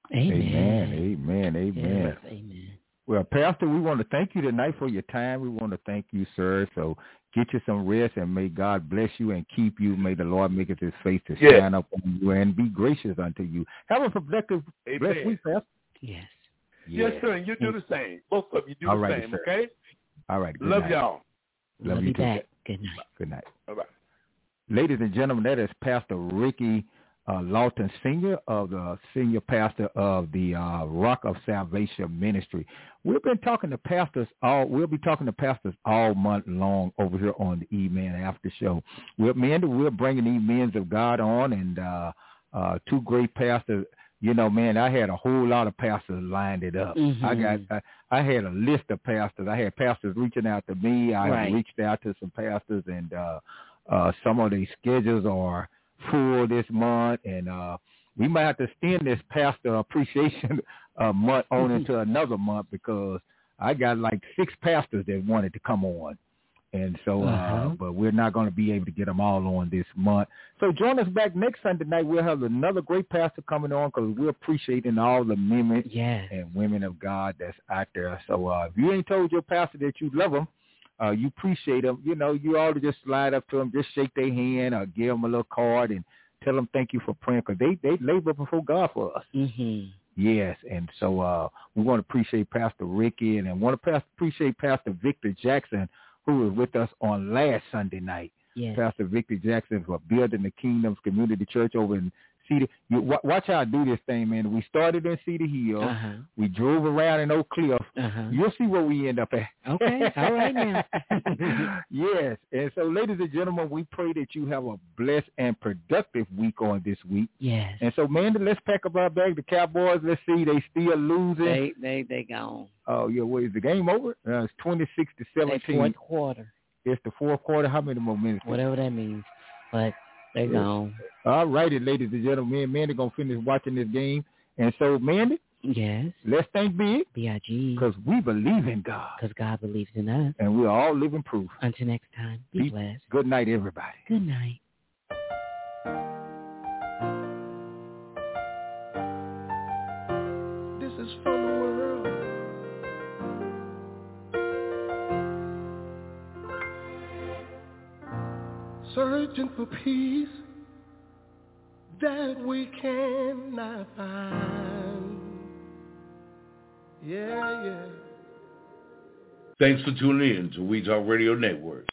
Amen. Amen. Amen. Yes, amen. Well, Pastor, we want to thank you tonight for your time. We want to thank you, sir. So get you some rest, and may God bless you and keep you. May the Lord make it his face to yes. shine up on you and be gracious unto you. Have a productive, blessed week, Pastor. Yes. Yes, yes, sir. And you do the same. Both of you do All the right, same, sir. okay? All right. Good Love night. y'all. Love, Love you you too. back. Good night. Good night. Bye-bye. Ladies and gentlemen, that is Pastor Ricky Uh, Lawton Senior, of the senior pastor of the uh, Rock of Salvation Ministry. We've been talking to pastors all. We'll be talking to pastors all month long over here on the E-Man After Show. We're men. We're bringing these men of God on, and uh, uh, two great pastors. You know, man, I had a whole lot of pastors lined it up. Mm-hmm. I got. I, I had a list of pastors. I had pastors reaching out to me. I right. reached out to some pastors, and uh, uh, some of these schedules are full this month, and uh, we might have to extend this pastor appreciation uh, month on into another month, because I got like six pastors that wanted to come on, and so, uh, uh-huh. but we're not going to be able to get them all on this month. So join us back next Sunday night. We'll have another great pastor coming on, because we're appreciating all the men yes. and women of God that's out there. So uh, if you ain't told your pastor that you love them, Uh, you appreciate them, you know, you ought to just slide up to them, just shake their hand or give them a little card and tell them thank you for praying, because they, they labor before God for us. Mm-hmm. Yes, and so uh, we want to appreciate Pastor Ricky, and I want to appreciate Pastor Victor Jackson, who was with us on last Sunday night. Yes. Pastor Victor Jackson for building the Kingdom's Community Church over in Cedar. You, watch how I do this thing, man. We started in Cedar Hill. Uh-huh. We drove around in Oak Cliff. Uh-huh. You'll see where we end up at. Okay. All right now. Yes. And so, ladies and gentlemen, we pray that you have a blessed and productive week on this week. Yes. And so, man, let's pack up our bag. The Cowboys, let's see, they still losing. They they they gone. Oh, yeah. Well, is the game over? Uh, it's twenty-six to seventeen. Fourth quarter. It's the fourth quarter. How many more minutes? Whatever that means. But they're yes. gone. All righty, ladies and gentlemen. Mandy going to finish watching this game. And so, Mandy. Yes. Let's think big. B I G Because we believe in God. Because God believes in us. And we're all living proof. Until next time, be, be blessed. Good night, everybody. Good night. This is for the world. Searching for peace that we cannot find. Yeah, yeah. Thanks for tuning in to We Talk Radio Network.